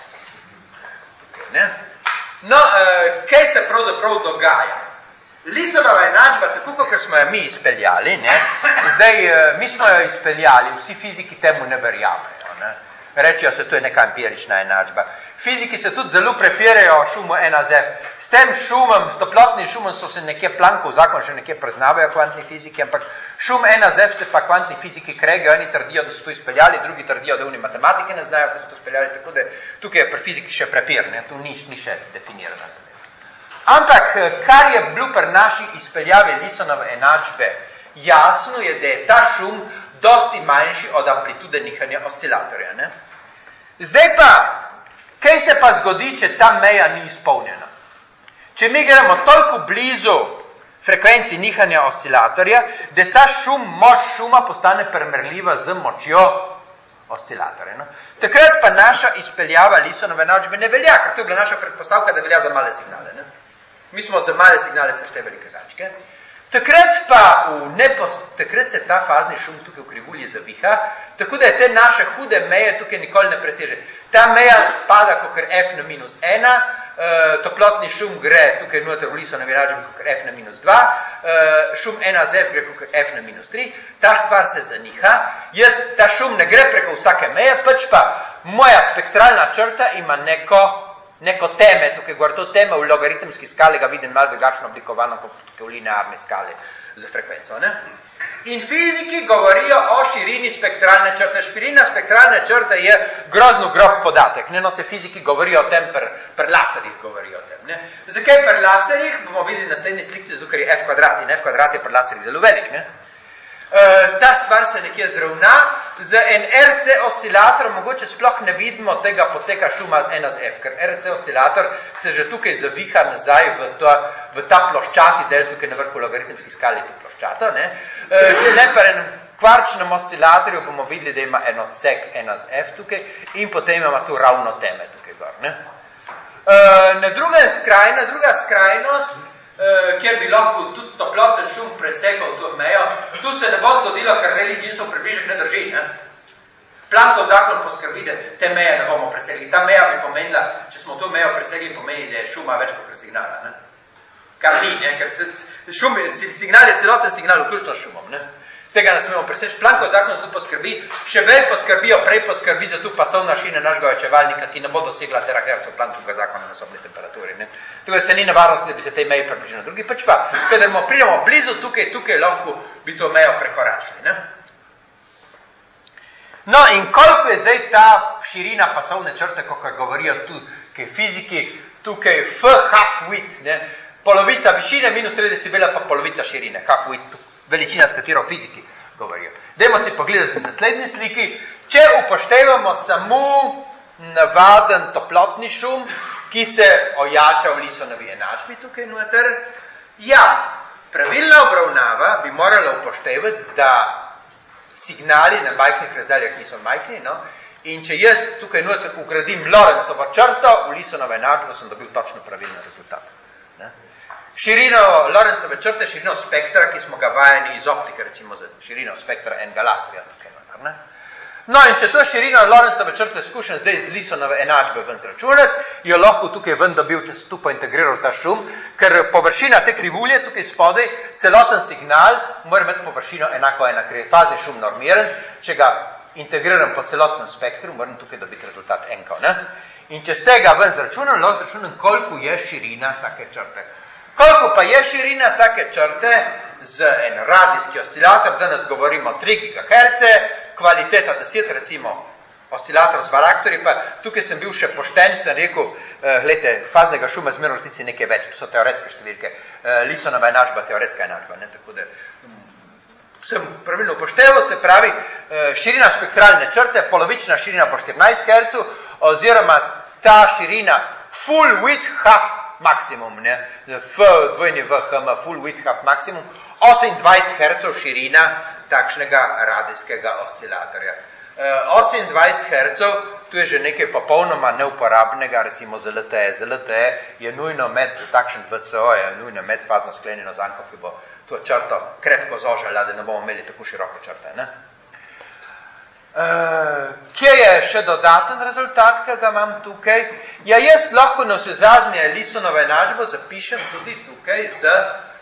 Tukaj, ne? No, kaj se pravzaprav dogaja? Lisonova enačba, tako kot smo jo mi izpeljali, ne? Zdaj, mi smo jo izpeljali, vsi fiziki temu ne verjamejo, ne? Rečejo se, to je neka empirična enačba. Fiziki se tudi zelo prepirajo o šumu 1Z. S tem šumom, s toplotnim šumom so se nekje Planckov zakon še nekje priznavajo kvantni fiziki, ampak šum 1Z se pa kvantni fiziki kregajo, eni trdijo, da so to izpeljali, drugi trdijo, da oni matematike ne znajo, da so to izpeljali, tako da tukaj je pri fiziki še prepir, ne? Tu ni še definirana zadeva. Ampak, kar je bilo pri naši izpeljavi Lisonove enačbe, jasno je, da je ta šum dosti manjši od amplitude nihanja oscilatorja, ne? Zdaj pa, kaj se pa zgodi, če ta meja ni izpolnjena? Če mi gremo toliko blizu frekvenci nihanja oscilatorja, da ta moč šuma postane primerljiva z močjo oscilatorja. No? Takrat pa naša izpeljava Lisonove enačbe ne velja, ker to je bila naša predpostavka, da velja za male signale. Ne? Mi smo za male signale seštevali kazačke. Takrat se ta fazni šum tukaj v krivulji zaviha, tako da je te naše hude meje tukaj nikoli ne preseže. Ta meja pada kakor f na minus 1, toplotni šum gre tukaj noter v Lisonovi enačbi kakor f na minus 2, šum 1z gre kakor f na minus 3, ta stvar se zaniha, ta šum ne gre preko vsake meje, pač pa moja spektralna črta ima neko teme, tukaj gor to teme v logaritemski skali ga vidim malo drugačno oblikovano kot v linearni skali za frekvenco, ne? In fiziki govorijo o širini spektralne črte. Širina spektralne črte je grozno grob podatek, ne? No, se fiziki govorijo o tem, pri laserjih govorijo o tem, ne? Zakaj pri laserjih? Bomo videli naslednji slikci, zato ker je f kvadrat in f kvadrat je pri laserjih zelo velik, ne? Ta stvar se nekje zravna, z en RC oscilator mogoče sploh ne vidimo tega poteka šuma 1z f, ker RC oscilator se že tukaj zaviha nazaj v ta ploščati del, tukaj na vrhu logaritemski skali to ploščato, ne? Že ne pa enem kvarčnem oscilatorju bomo videli, da ima en odsek 1z f tukaj in potem imamo tu ravno teme tukaj gor, ne? Druga skrajnost, kjer bi lahko tudi toploten šum presekal to mejo, tu se ne bo zgodilo, ker religionsov približek ne drži, ne? Planckov zakon poskrbi, da te meje ne bomo presegli. Ta meja bi pomenila, če smo to mejo presegli, pomeni, da je šuma več kot signala, ne? Kar ni, ne? Ker signal je celoten signal, vključno s šumom, ne? Tega ne smemo preseči. Planckov zakon zato poskrbi, še prej poskrbi za tu pasovna šina našega očevalnika, ki ne bo dosegla terahercev Planckovega zakona na sobni temperaturi. Ne? Tukaj se ni nevarnost, da bi se tej meji približili. Drugi pač pa, kadar pridemo blizu tukaj lahko bi to mejo prekoračili. Ne? No, in koliko je zdaj ta širina pasovne črte, kakor govorijo tukaj fiziki, tukaj f half width, ne? Polovica višine minus 3 decibela, pa polovica širine, half width, veličina, s katero fiziki govorijo. Dajmo si pogledati na naslednji sliki. Če upoštevamo samo navaden toplotni šum, ki se ojača v Lisonovi enačbi tukaj noter, ja, pravilna obravnava bi morala upoštevati, da signali na majhnih razdaljah niso majhni, no? In če jaz tukaj noter ugradim Lorentzovo črto, v Lisonovo enačbo sem dobil točno pravilno rezultat. Ne? Širino Lorentzove črte, širino spektra, ki smo ga vajeni iz optike, recimo za širino spektra enega laserja tukaj noter, ne? No, in če to širino Lorentzove črte skušam zdaj z Lisonove enačbe ven zračunati, jo lahko tukaj ven dobil, če se tu pointegriral ta šum, ker površina te krivulje tukaj spodaj, celoten signal mora imeti površino enako ena, ker je fazni šum normiran, če ga integriram po celotnem spektru, moram tukaj dobiti rezultat enko, ne? In če z tega ven zračunam, lahko zračunam, koliko je širina take črte. Koliko pa je širina take črte z en radijski oscilator, danes govorimo 3 GHz, kvaliteta 10, recimo oscilator z varaktorji, pa tukaj sem bil še pošten, sem rekel, gledajte, faznega šuma zmerno v resnici nekaj več, to so teoretske številke, Lisonova enačba, teoretska enačba, ne, tako da sem pravilno upošteval, se pravi, širina spektralne črte, polovična širina po 14 Hz, oziroma ta širina full width half maksimum, ne, FWHM, full width half maksimum, 28 Hz širina takšnega radijskega oscilatorja. 28 Hz, tu je že nekaj popolnoma neuporabnega, recimo za LTE. Za LTE je nujno med, za takšen VCO je nujno med fazno sklenjeno zanko, ki bo to črto krepko zožala, da ne bomo imeli tako široke črte, ne? Kje je še dodaten rezultat, ki ga imam tukaj? Ja, jaz lahko na vse zadnje Lisonovo enačbo zapišem tudi tukaj z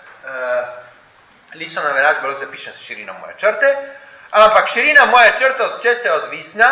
Lisonovo enačbo lahko zapišem s širino moje črte, ampak širina moje črte, od če se odvisna,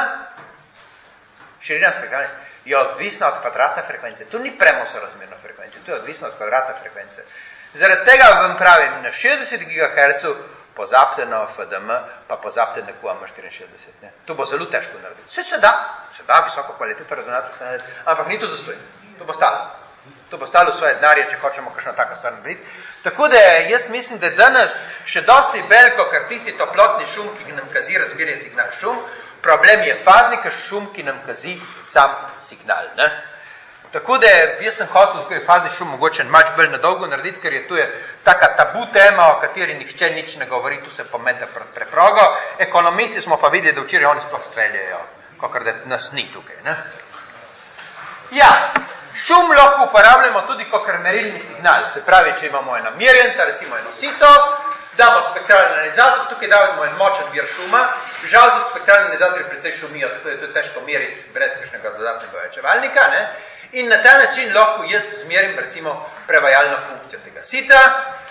širina spektralne, je odvisna od kvadratne frekvence. Tu ni premosorazmerna frekvencija, tu je odvisna od kvadratne frekvence. Zaradi tega vam pravim, na 60 GHz pozabite na FDM, pa pozabite na QM64. Ne? To bo zelo težko narediti. Se da, visoko kvaliteto rezonatno se narediti, ampak ni to zastojno. To bo stalo. To bo stalo svoje denarje, če hočemo kakšno tako stvar narediti. Tako da jaz mislim, da danes še dosti veliko, ker tisti toplotni šum, ki nam kazi razmerje signal šum, problem je fazni šum, ki nam kazi sam signal. Ne? Tako da jaz sem hotel tukaj fazni šum mogoče malce bolj nadolgo narediti, ker je tu taka tabu tema, o kateri nihče nič ne govori, tu se pomete pred preprogo. Ekonomisti smo pa videli, da včeraj oni sploh streljajo, kakor da nas ni tukaj. Ne? Ja, šum lahko uporabljamo tudi kakor merilni signal. Se pravi, če imamo eno merjenca, recimo eno sito, damo spektralni analizator, tukaj damo en močen vir šuma, žal tudi spektralni analizatorji precej šumijo, tako da je to težko meriti brez kakšnega dodatnega ojačevalnika, ne? In na ta način lahko jaz zmerim, recimo, prevajalno funkcijo tega sita.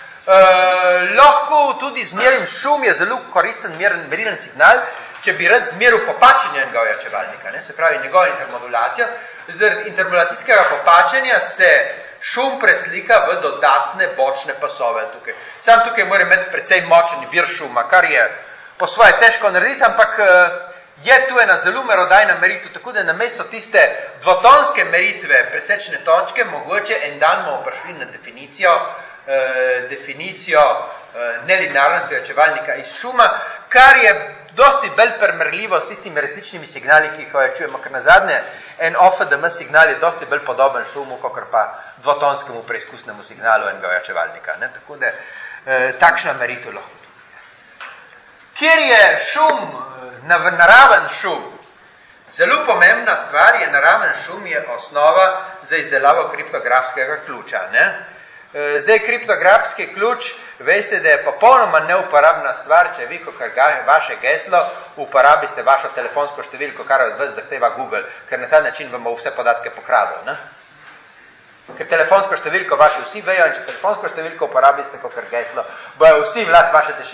Lahko tudi zmerim šum, je zelo koristen merilen signal, če bi rad zmeril popačenje enega ojačevalnika, ne? Se pravi, njegova intermodulacija. Zaradi intermodulacijskega popačenja se šum preslika v dodatne bočne pasove tukaj. Sam tukaj mora imeti precej močen vir šuma, kar je po svoje težko narediti, ampak je tu ena zelo merodajna meritev, tako da namesto tiste dvotonske meritve presečne točke, mogoče en dan bomo prišli na definicijo nelinearnosti ojačevalnika iz šuma, kar je dosti bolj primerljivo s tistimi resničnimi signali, ki jih ojačujemo, ker nazadnje en OFDM signal je dosti bolj podoben šumu, kakor pa dvotonskemu preizkusnemu signalu enega ojačevalnika. Ne? Tako da takšna meritev lahko. Kjer je šum, naraven šum, zelo pomembna stvar je, naraven šum je osnova za izdelavo kriptografskega ključa. Ne? Zdaj, kriptografski ključ, veste, da je popolnoma neuporabna stvar, če vi, kakor vaše geslo, uporabiste vašo telefonsko številko, kar od vas zahteva Google, ker na ta način vam bo vse podatke pokradil. Ne? Ker telefonsko številko vaše vsi vejo, in če telefonsko številko uporabiste kakor geslo, bojo vsi vlad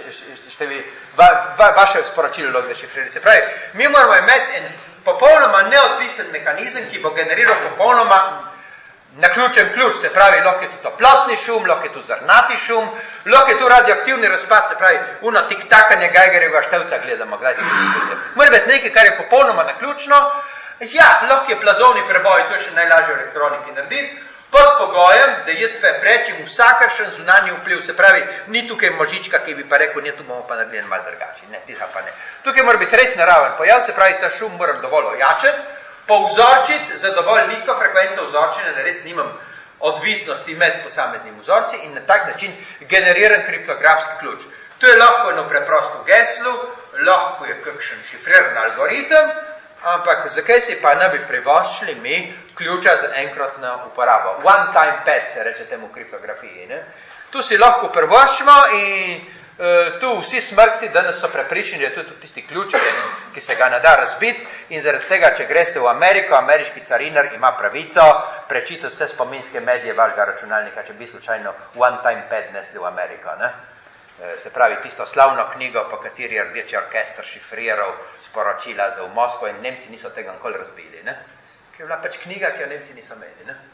vaše sporočilo lahko dešifrirati. Se pravi, mi moramo imeti en popolnoma neodvisen mehanizem, ki bo generiral popolnoma naključen ključ, se pravi, lahko je tu toplotni šum, lahko je tu zrnati šum, lahko je tu radioaktivni razpad, se pravi, tiktakanje Geigerjevega števca gledamo, kdaj se to. Mora biti nekaj, kar je popolnoma naključno. Ja, lahko je plazovni preboj, to je še najlažje v elektroniki narediti, pod pogojem, da jaz preprečim vsakršen zunanji vpliv, se pravi, ni tukaj možička, ki bi pa rekel, ne, tu bomo pa naredili malo drugače, ne, tega pa ne. Tukaj mora biti res naraven pojav, se pravi, ta šum moram dovolj ojačati, povzorčiti za dovolj nizko frekvenco vzorčenja, da res nimam odvisnosti med posameznimi vzorci in na tak način generiran kriptografski ključ. To je lahko eno preprosto geslo, lahko je kakšen šifriran algoritem, ampak zakaj si pa ne bi privoščili mi ključa za enkratno uporabo? One time pad se reče temu v kriptografiji. Ne? Tu si lahko privoščimo in tu vsi smrtci danes so prepričani, da je tudi tisti ključ, ki se ga ne da razbiti in zaradi tega, če greste v Ameriko, ameriški carinar ima pravico prečitati vse spominske medije vašega računalnika, če bi slučajno one time pad nesli v Ameriko. Ne? Se pravi, tisto slavno knjigo, po kateri je Rdeči orkester šifriral sporočila za v Moskvo in Nemci niso tega nikoli razbili. Ne? Ker je bila pač knjiga, ki jo Nemci niso imeli. Ne?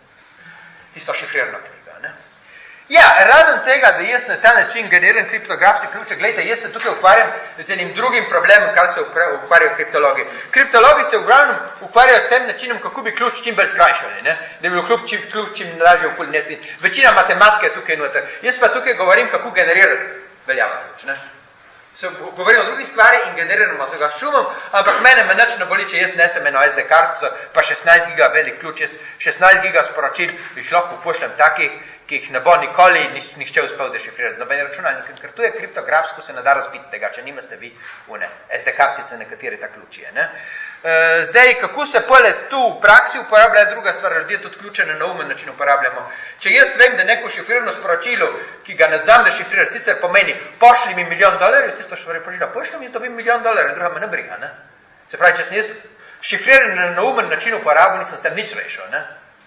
Tisto šifrirano knjigo. Ne? Ja, razen tega, da jaz na ta način generiram kriptografske ključe, gledajte, jaz se tukaj ukvarjam z enim drugim problemom, kar se ukvarjajo kriptologi. Kriptologi se ukvarjajo s tem načinom, kako bi ključ čim bolj skrajšali, ne? Da bi bil ključ čim lažje okoli nesli. Večina matematike je tukaj noter. Jaz pa tukaj govorim, kako generirati veljaven ključ, ne? Se govorim o drugih stvari in generiramo tega šumom, ampak mene me nič ne boli, če jaz nesem eno SD kartico, pa 16 giga velik ključ, jaz 16 giga sporočil jih lahko pošljem takih, ki jih ne bo nikoli nihče uspel dešifrirati. Noben računalnik, ker tu je kriptografsko, se ne da razbiti tega, če nimate vi une SD kartice, nekatere ta ključ je. Ne? Zdaj, kako se pole tu v praksi uporablja, je druga stvar, ljudje tudi ključe na neumen način uporabljamo. Če jaz vem, da neko šifrirano sporočilo, ki ga ne znam dešifrirati, sicer pomeni, pošli mi $1 milijon, jaz tisto sporočilo pošljem, jaz dobim $1 milijon, druga me ne briga. Ne? Se pravi, če sem jaz šifriran na neumen način uporabil, nisem s tem nič rešil. Ne?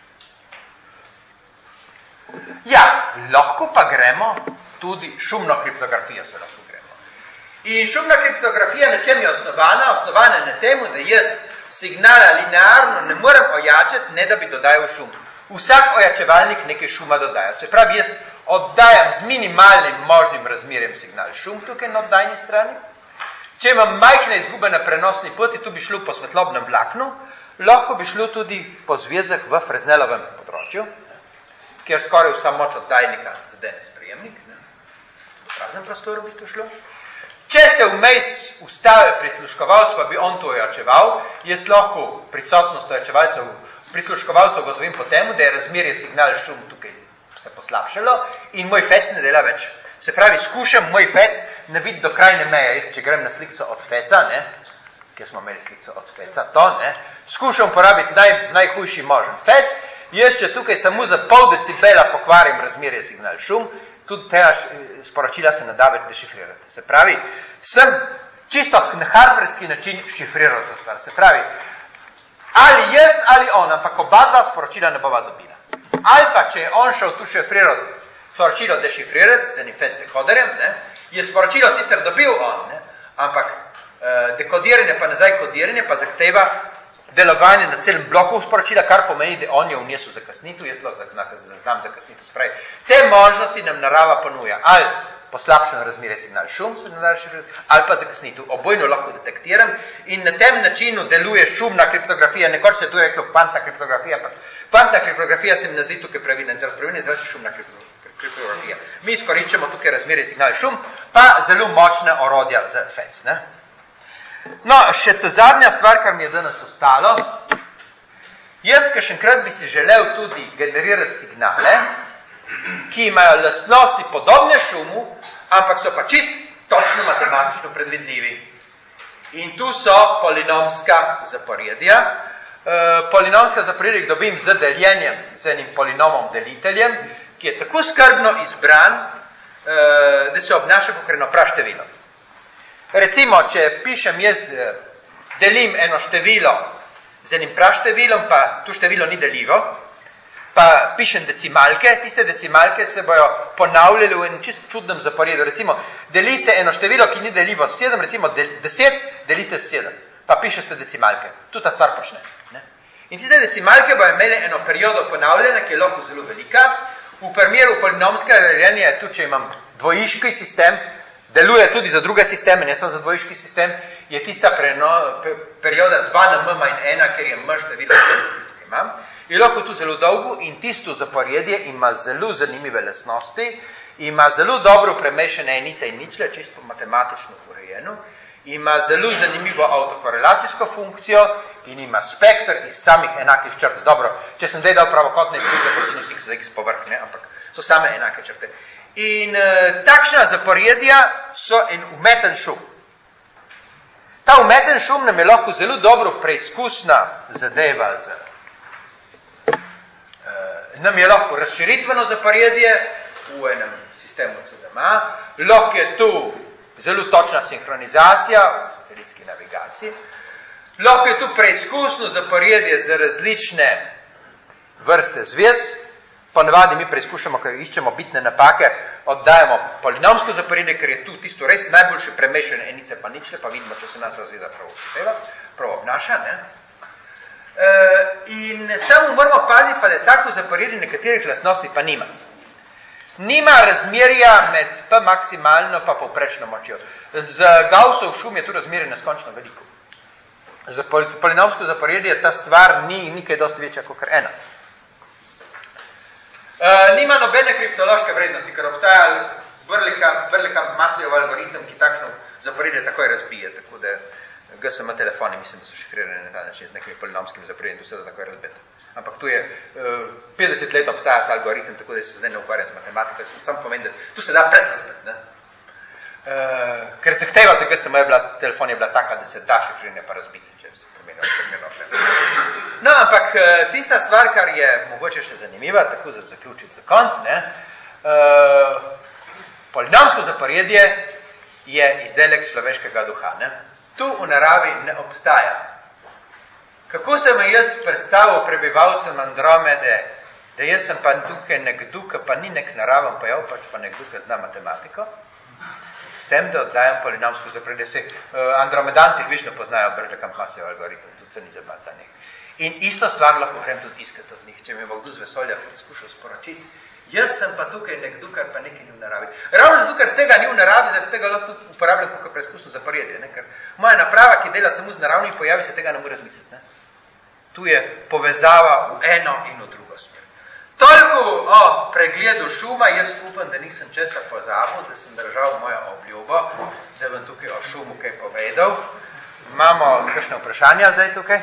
Ja, lahko pa gremo tudi šumno kriptografijo se lahko gremo. In šumna kriptografija na čem je osnovana? Osnovana je na temu, da jaz signala linearno ne morem ojačati, ne da bi dodajal šum. Vsak ojačevalnik nekaj šuma dodaja. Se pravi, jaz oddajam z minimalnim možnim razmerjem signal šum tukaj na oddajni strani. Če imam majhne izgube na prenosni poti, tu bi šlo po svetlobnem vlaknu, lahko bi šlo tudi po zvezek v Fresnelovem področju, kjer skoraj vsa moč oddajnika zadene sprejemnik. V praznem prostoru bi to šlo. Če se vmes ustave prisluškovalc, pa bi on to ojačeval, jaz lahko prisotnost prisluškovalcev gotovim po temu, da je razmerje signal šum tukaj se poslabšalo in moj fec ne dela več. Se pravi, skušam moj fec nabiti do krajne meje. Jaz, če grem na slikco od feca, ne, kjer smo imeli slikco od feca, to, ne, skušam porabiti najhujši možen fec, jaz, če tukaj samo za pol decibela pokvarim razmerje signal šum, tudi tega sporočila se ne da več dešifrirati. Se pravi, sem čisto na hardverski način šifriral to stvar. Se pravi, ali jaz ali on, ampak oba dva sporočila ne bova dobila. Ali pa, če je on šel tu šifrirati, sporočilo dešifrirati z enim fetch dekoderjem, ne, je sporočilo sicer dobil on, ne, ampak dekodiranje pa nazaj kodiranje pa zahteva delovanje na celem bloku sporočila, kar pomeni, da on je vnesel zakasnitev, jaz lahko zaznam zakasnitev. Spravi, te možnosti nam narava ponuja, ali poslabšen razmerje signal šum, se ne da šifrirati, ali pa zakasnitev. Obojno lahko detektiram in na tem načinu deluje šumna kriptografija, nekoč se tu je reklo kvantna kriptografija, pa kvantna kriptografija se mi ne zdi tukaj previden, zaradi šumna kriptografija. Mi izkoriščamo tukaj razmerje signal šum, pa zelo močne orodja za fec, ne? No, še ta zadnja stvar, kar mi je danes ostalo. Jaz, kakšenkrat bi si želel tudi generirati signale, ki imajo lastnosti podobne šumu, ampak so pa čist točno matematično predvidljivi. In tu so polinomska zaporedja. Polinomska zaporedja dobim z deljenjem, z enim polinomom deliteljem, ki je tako skrbno izbran, da se obnaša kot eno praštevilo. Recimo, če pišem jaz, delim eno število z enim praštevilom, pa tu število ni deljivo, pa pišem decimalke, tiste decimalke se bojo ponavljali v enem čist čudnem zaporedju. Recimo, deliste eno število, ki ni deljivo s 7, recimo 10, deliste s 7, pa pišete decimalke. Tu ta stvar počne. Ne? In tiste decimalke bojo imeli eno periodo ponavljanja, ki je lahko zelo velika. V primeru polinomskega deljenja je tudi, če imam dvojiški sistem, deluje tudi za druge sisteme, ne samo za dvojiški sistem, je tista perioda 2 na m manj 1, ker je m število, ki imam. Je lahko tu zelo dolgo in tisto zaporedje ima zelo zanimive lastnosti, ima zelo dobro premešane enice in ničle, čisto matematično urejeno, ima zelo zanimivo avtokorelacijsko funkcijo in ima spektr iz samih enakih črt. Dobro, če sem dal pravokotne druge, pa sinus x za x povrh, ne, ampak so same enake črte. In takšna zaporedja so en umeten šum. Ta umeten šum nam je lahko zelo dobro preizkusna zadeva nam je lahko razširitveno zaporedje v enem sistemu CDMA, lahko je tu zelo točna sinhronizacija v satelitski navigaciji, lahko je tu preizkusno zaporedje za različne vrste zvez, ponavadi mi preizkušamo, ker iščemo bitne napake, oddajamo polinomsko zaporedje, ker je tu tisto res najboljše premešane enice pa ničle, pa vidimo, če se nas razveda prav obnaša, ne? In samo moramo paziti, pa da je tako zaporedje nekaterih lastnosti pa nima. Nima razmerja med p maksimalno pa povprečno močjo. Z Gaussov šum je tu razmerje neskončno veliko. Za polinomsko zaporedje ta stvar ni kaj dosti večja kot ena. Nima nobene kriptološke vrednosti, ker obstaja Burlingame Masseyov algoritem, ki takšno zaporedje takoj razbije, tako da GSM telefoni, mislim, da so šifrirani na ta način z nekimi polinomskimi zaporedjem, to se da takoj razbeta. Ampak tu je 50 let obstaja ta algoritem, tako da se zdaj ne ukvarjam z matematiko, sam pomeni, da tu se da predsrazbet, ne? Ker zahteva za GSM telefon je bila taka, da se da šifriranje pa razbiti, če se primerno opremo. No, ampak tista stvar, kar je mogoče še zanimiva, tako za zaključiti za konc, ne? Polinomsko zaporedje je izdelek človeškega duha, ne? Tu v naravi ne obstaja. Kako sem jaz predstavil prebivalcem Andromede, da jaz sem pa tukaj nekdo, ki pa ni nek naraven pojav, pač pa nekdo, ki zna matematiko, s tem, da oddajam polinomsko zaporedje. Andromedanci višno poznajo Burlingame Masseyov algoritem, tudi se ni zabavati za njih. In isto stvar lahko grem tudi iskati od njih, če mi bo kdo z vesolja skušal sporočiti. Jaz sem pa tukaj nekdo, kar pa nekaj ni v naravi. Ravno zato, ker tega ni v naravi, zaradi tega lahko tudi uporabljam kot preizkusno zaporedje. Ker moja naprava, ki dela samo z naravnimi pojavi, se tega ne more razmisliti. Tu je povezava v eno in v drugo smer. Toliko o pregledu šuma, jaz upam, da nisem česa pozabil, da sem držal mojo obljubo, da bom tukaj o šumu kaj povedal. Imamo kakšne vprašanja zdaj tukaj?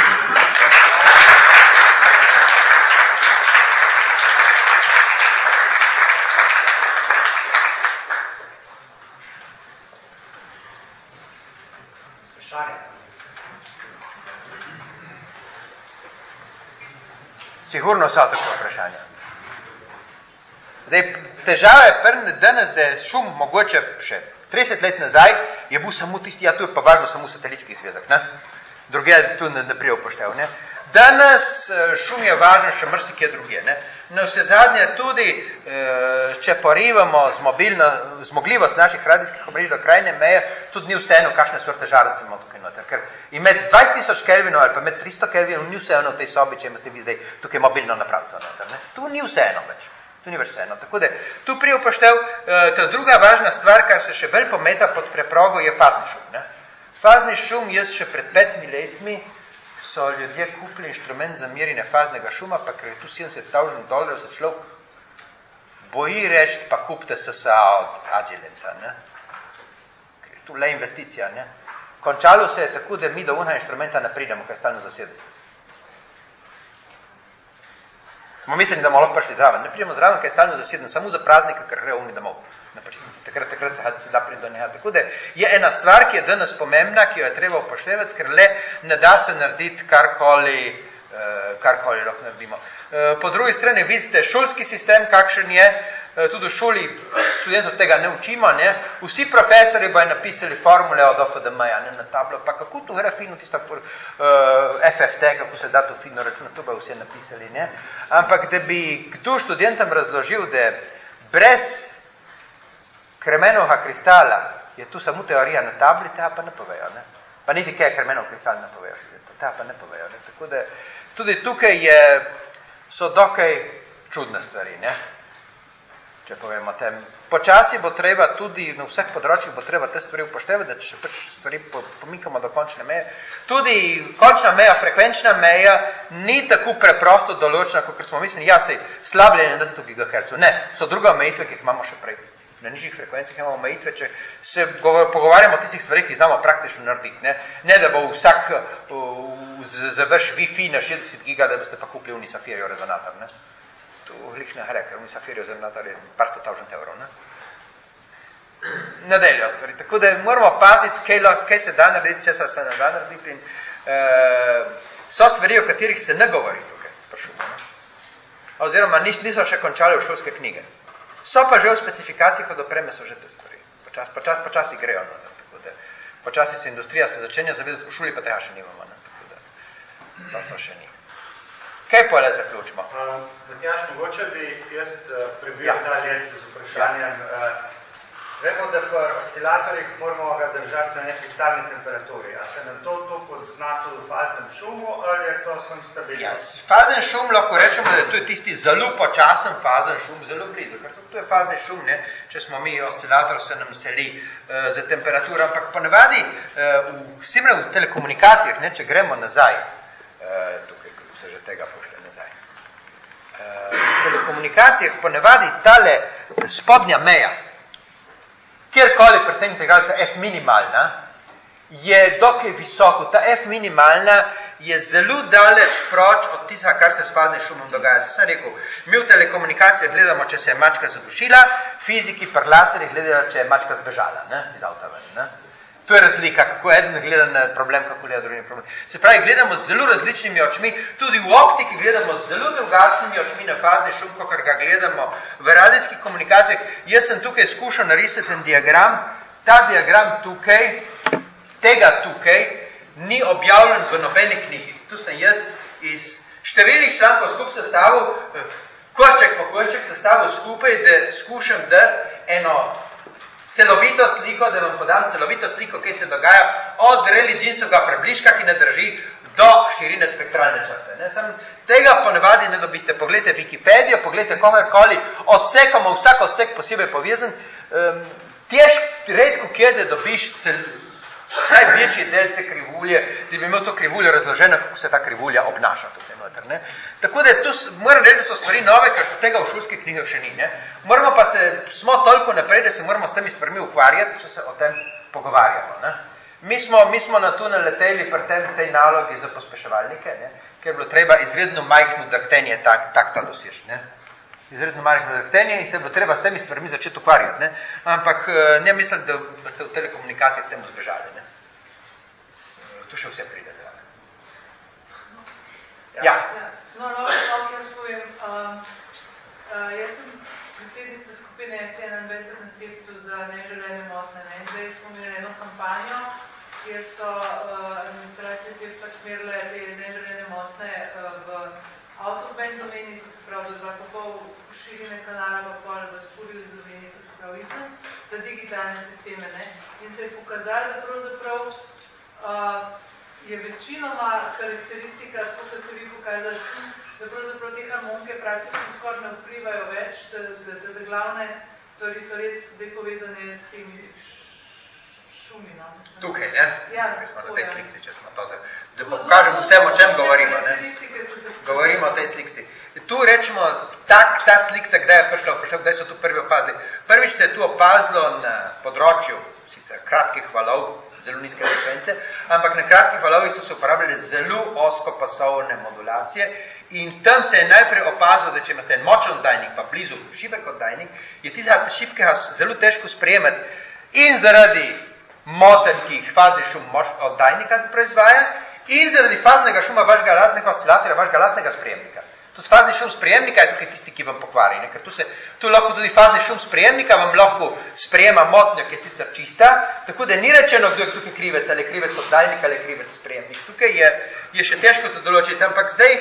Sigurno so tako vprašanja. Zdaj, težava je danes, da je šum mogoče še 30 let nazaj, je bil samo tisti, tu je pa važno samo satelitski zvezek, ne? Druge tu ne prije upoštev, ne? Danes šum je važno še marsikje druge, ne? No, vse zadnje tudi, če porivamo zmogljivost naših radijskih omrežij do krajne meje, tudi ni vseeno, kakšne sorte žarnice imamo tukaj noter. Ker imeti 20.000 kelvinov ali pa imeti 300 kelvinov ni vseeno v tej sobi, če imate vi zdaj tukaj mobilno napravco noter, ne? Tu ni vseeno več. Tu ni več vseeno. Tako da, tu prije upoštev, ta druga važna stvar, kar se še bolj pometa pod preprogo, je fazni šum, ne? Fazni šum, jaz še pred 5 letmi so ljudje kupili inštrument za merjenje faznega šuma, pa ker je tu $70,000 se človek boji reči, pa kupite SSA od Agilenta, ne? Ker je tu le investicija, ne? Končalo se je tako, da mi do unega inštrumenta ne pridemo, ker je stalno zaseden. Mislim, da bomo lahko prišli zraven. Ne pridemo zraven, ker je stalno zaseden, samo za praznike, ker gre uni domov. Takrat se da priti do njega. Tako da je ena stvar, ki je danes pomembna, ki jo je treba upoštevati, ker le ne da se narediti karkoli lahko naredimo. Po drugi strani vidite šolski sistem, kakšen je, tudi v šoli študentov tega ne učimo, ne? Vsi profesori bojo napisali formule od OFDM-ja, ne, na tablo, pa kako tu gre fino tista FFT, kako se da to fino računati, to bojo vse napisali, ne? Ampak da bi kdo študentom razložil, da brez kremenovega kristala je tu samo teorija na tabli, ta pa ne povejo, ne? Pa niti kaj kremenov kristal ne povejo, ta pa ne povejo, ne? Tako da tudi tukaj so dokaj čudne stvari, ne? Če povemo tem. Počasi bo treba tudi, na vseh področjih bo treba te stvari upoštevati, da če pač stvari pomikamo do končne meje. Tudi končna meja, frekvenčna meja ni tako preprosto določena, kot smo mislili, sej slabljenje na 100 GHz. Ne, so druga omejitve, ki jih imamo še prej. Na nižjih frekvencih imamo omejitve, če se pogovarjamo o tistih stvarih, ki znamo praktično narediti. Ne da bo vsak za vaš Wi-Fi na 60 giga, da boste pa kupili unisafirijo rezonator. Ne? Tu glih ne gre, ker unisafirijo rezonator je par 100.000 evrov. Ne? Nadaljo stvari. Tako da moramo paziti, kaj se da narediti, če se ne da narediti. So stvari, o katerih se ne govori tukaj. Oziroma niso še končali v šolske knjige. So pa že v specifikacijah od opreme so že te stvari. Počasi grejo. Počasi se industrija se začenja zavedati, v šoli pa tega še nimamo. To še ni. Kaj pa le zaključimo? Matjaž, mogoče bi jaz prebil ta let z vprašanjem. Vemo, da pri oscilatorjih moramo ga držati na neki stalni temperaturi. A se nam to pozna tudi v faznem šumu ali je to sem stabilno? Fazen šum lahko rečemo, da to je tisti zelo počasen fazen šum, zelo blizu. Ker to je fazni šum, ne? Če smo mi oscilator, se nam seli za temperaturo, ampak ponavadi v telekomunikacijah, ne, če gremo nazaj, tukaj se že tega pošle nazaj. V telekomunikacijah ponavadi tale spodnja meja, kjerkoli pri tem tega, ta F minimalna, je dokaj visoko. Ta F minimalna je zelo daleč proč od tistega, kar se s faznim šumom dogaja. Sem rekel, mi v telekomunikacijah gledamo, če se je mačka zadušila, fiziki pri laserjih gledajo, če je mačka zbežala, ne, iz avta ven, ne. To je razlika, kako eden gleda na problem, kako gleda drugi problem. Se pravi, gledamo z zelo različnimi očmi, tudi v optiki gledamo z zelo drugačnimi očmi na fazni šum, kot ga gledamo v radijskih komunikacijah. Jaz sem tukaj skušal narisati en diagram. Ta diagram tukaj, tega tukaj, ni objavljen v nobeni knjigi. Tu sem jaz iz številnih člankov skupaj sestavil, košček po košček sestavil skupaj, da skušam dati eno celovito sliko, da vam podam celovito sliko, kaj se dogaja od religinsovega prebližka, ki ne drži, do širine spektralne črte. Ne? Sam tega ponavadi ne dobiste. Poglejte Wikipedijo, poglejte kogarkoli, odsekamo vsak odsek posebej povezan. Redko kje, da dobiš največji del te krivulje, da bi imel to krivuljo razloženo, kako se ta krivulja obnaša tukaj noter. Ne? Tako da tu moram reči, da so stvari nove, ker tega v šolskih knjigah še ni. Ne? Moramo pa smo toliko naprej, da se moramo s temi stvarmi ukvarjati, če se o tem pogovarjamo. Ne? Mi smo na tu naleteli pri tej nalogi za pospeševalnike, ne? Ker je bilo treba izredno majhno drhtenje takta doseči. Ne? Izredno majhno drhtenje in se je bilo treba s temi stvarmi začeti ukvarjati. Ne? Ampak ne mislim, da ste v telekomunikacijah temu zbežali. Ne? Tu še vse pride. Ja. No, jaz povem. Jaz sem predsednica skupine S21 na CEPTU za neželene motnje. Ne? Zdaj smo imeli eno kampanjo, kjer so administracije CEPTU pač merile te neželene motnje v outbound domeni, to se pravi do 2,5 širine kanala, pa pol v spurju z domeni, to se pravi izmen, za digitalne sisteme. Ne? In se je pokazalo, da pravzaprav je večinoma karakteristika, kot ste vi pokazali, da pravzaprav te harmonike praktično skoraj ne vplivajo več, da glavne stvari so res zdaj povezane s temi šumi. No? Tukaj, ne? Ja, smo na tej slikci, če smo to da pokažem vsem, o čem govorimo. Ne? Govorimo o tej slikci. Tu rečemo, ta slikca, kdaj je prišla, kdaj so tu prvi opazili. Prvič se je tu opazilo na področju, sicer kratkih valov, zelo nizke frekvence, ampak na kratkih valovih so se uporabljali zelo oskopasovne modulacije in tam se je najprej opazilo, da če imate en močen oddajnik, pa blizu šibek oddajnik, je tistega šibkega zelo težko sprejemati in zaradi motenj, ki jih fazni šum oddajnika proizvaja in zaradi faznega šuma vašega lastnega oscilatorja, vašega lastnega sprejemnika. Tudi fazni šum sprejemnika je tukaj tisti, ki vam pokvari, ne? Ker tu lahko tudi fazni šum sprejemnika vam lahko sprejema motnjo, ki je sicer čista, tako da ni rečeno, kdo je tukaj krivec, ali krivec oddajnika, ali krivec sprejemnik. Tukaj je še težko se določiti, ampak zdaj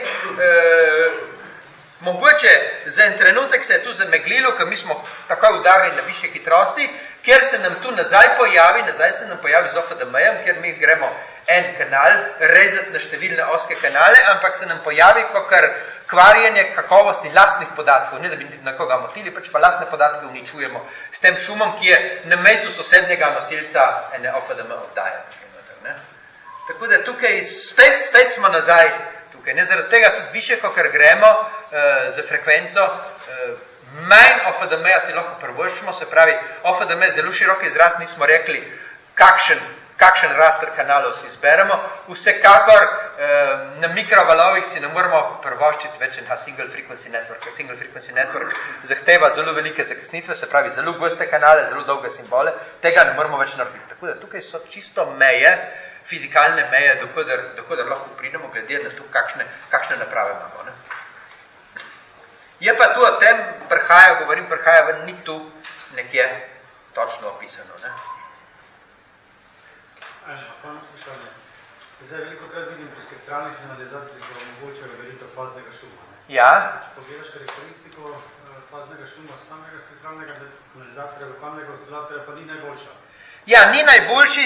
mogoče za en trenutek se je tu zameglilo, ker mi smo takoj udarili na višje hitrosti, ker se nam tu nazaj se nam pojavi z OFDM-jem, ker mi gremo en kanal, rezati na številne ozke kanale, ampak se nam pojavi kakor kvarjenje kakovosti lastnih podatkov, ne da bi nekoga motili, pač pa lastne podatke uničujemo s tem šumom, ki je na mestu sosednjega nosilca ene OFDM oddaje. Tako da tukaj spet smo nazaj tukaj. Ne, zaradi tega tudi više, kakor gremo za frekvenco, manj OFDM-ja si lahko prvoščimo, se pravi, OFDM je zelo širok izraz, nismo rekli, kakšen raster kanalov si izberemo. Vsekakor na mikrovalovih si ne moramo prvoščiti več enha single frequency network. Single frequency network zahteva zelo velike zakasnitve, se pravi zelo goste kanale, zelo dolge simbole, tega ne moramo več narediti. Tako da tukaj so čisto meje, fizikalne meje, dokodar lahko pridemo, glede na to, kakšne naprave imamo. Ne? Je pa tu o tem prihaja ven, ni tu nekje točno opisano. Ne? Zdaj, veliko krat vidim pri spektralnih analizatorjih, da omogočajo veritev faznega šuma. Ne? Ja. Če pogledaš karakteristiko faznega šuma samega spektralnega analizatorja, lokalnega oscilatorja, pa ni najboljša. Ja, ni najboljši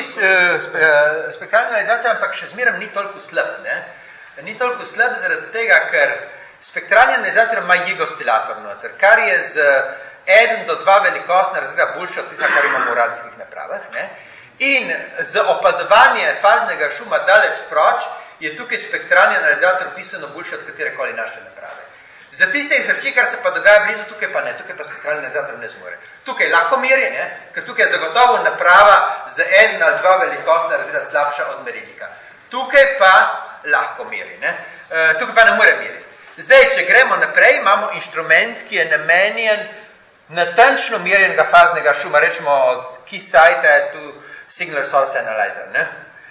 spektralni analizator, ampak še zmeraj ni toliko slab. Ne? Ni toliko slab zaradi tega, ker spektralni analizator ima jig-oscilator noter, kar je z 1 do 2 velikostna razreda boljše od tisa, kar imamo v radijskih napravah. Ne? In z opazovanje faznega šuma daleč proč je tukaj spektralni analizator bistveno boljši od katerekoli naše naprave. Za tiste reči, kar se pa dogaja blizu, tukaj pa ne, tukaj pa spektralni analizator ne zmore. Tukaj lahko meri, ne? Ker tukaj je zagotovo naprava z 1 ali 2 velikostna razreda slabša od merilnika. Tukaj pa lahko meri, ne? Tukaj pa ne more meriti. Zdaj, če gremo naprej, imamo inštrument, ki je namenjen natančno merjenega faznega šuma, rečemo od Keysighta je tu Signal Source Analyzer, ne?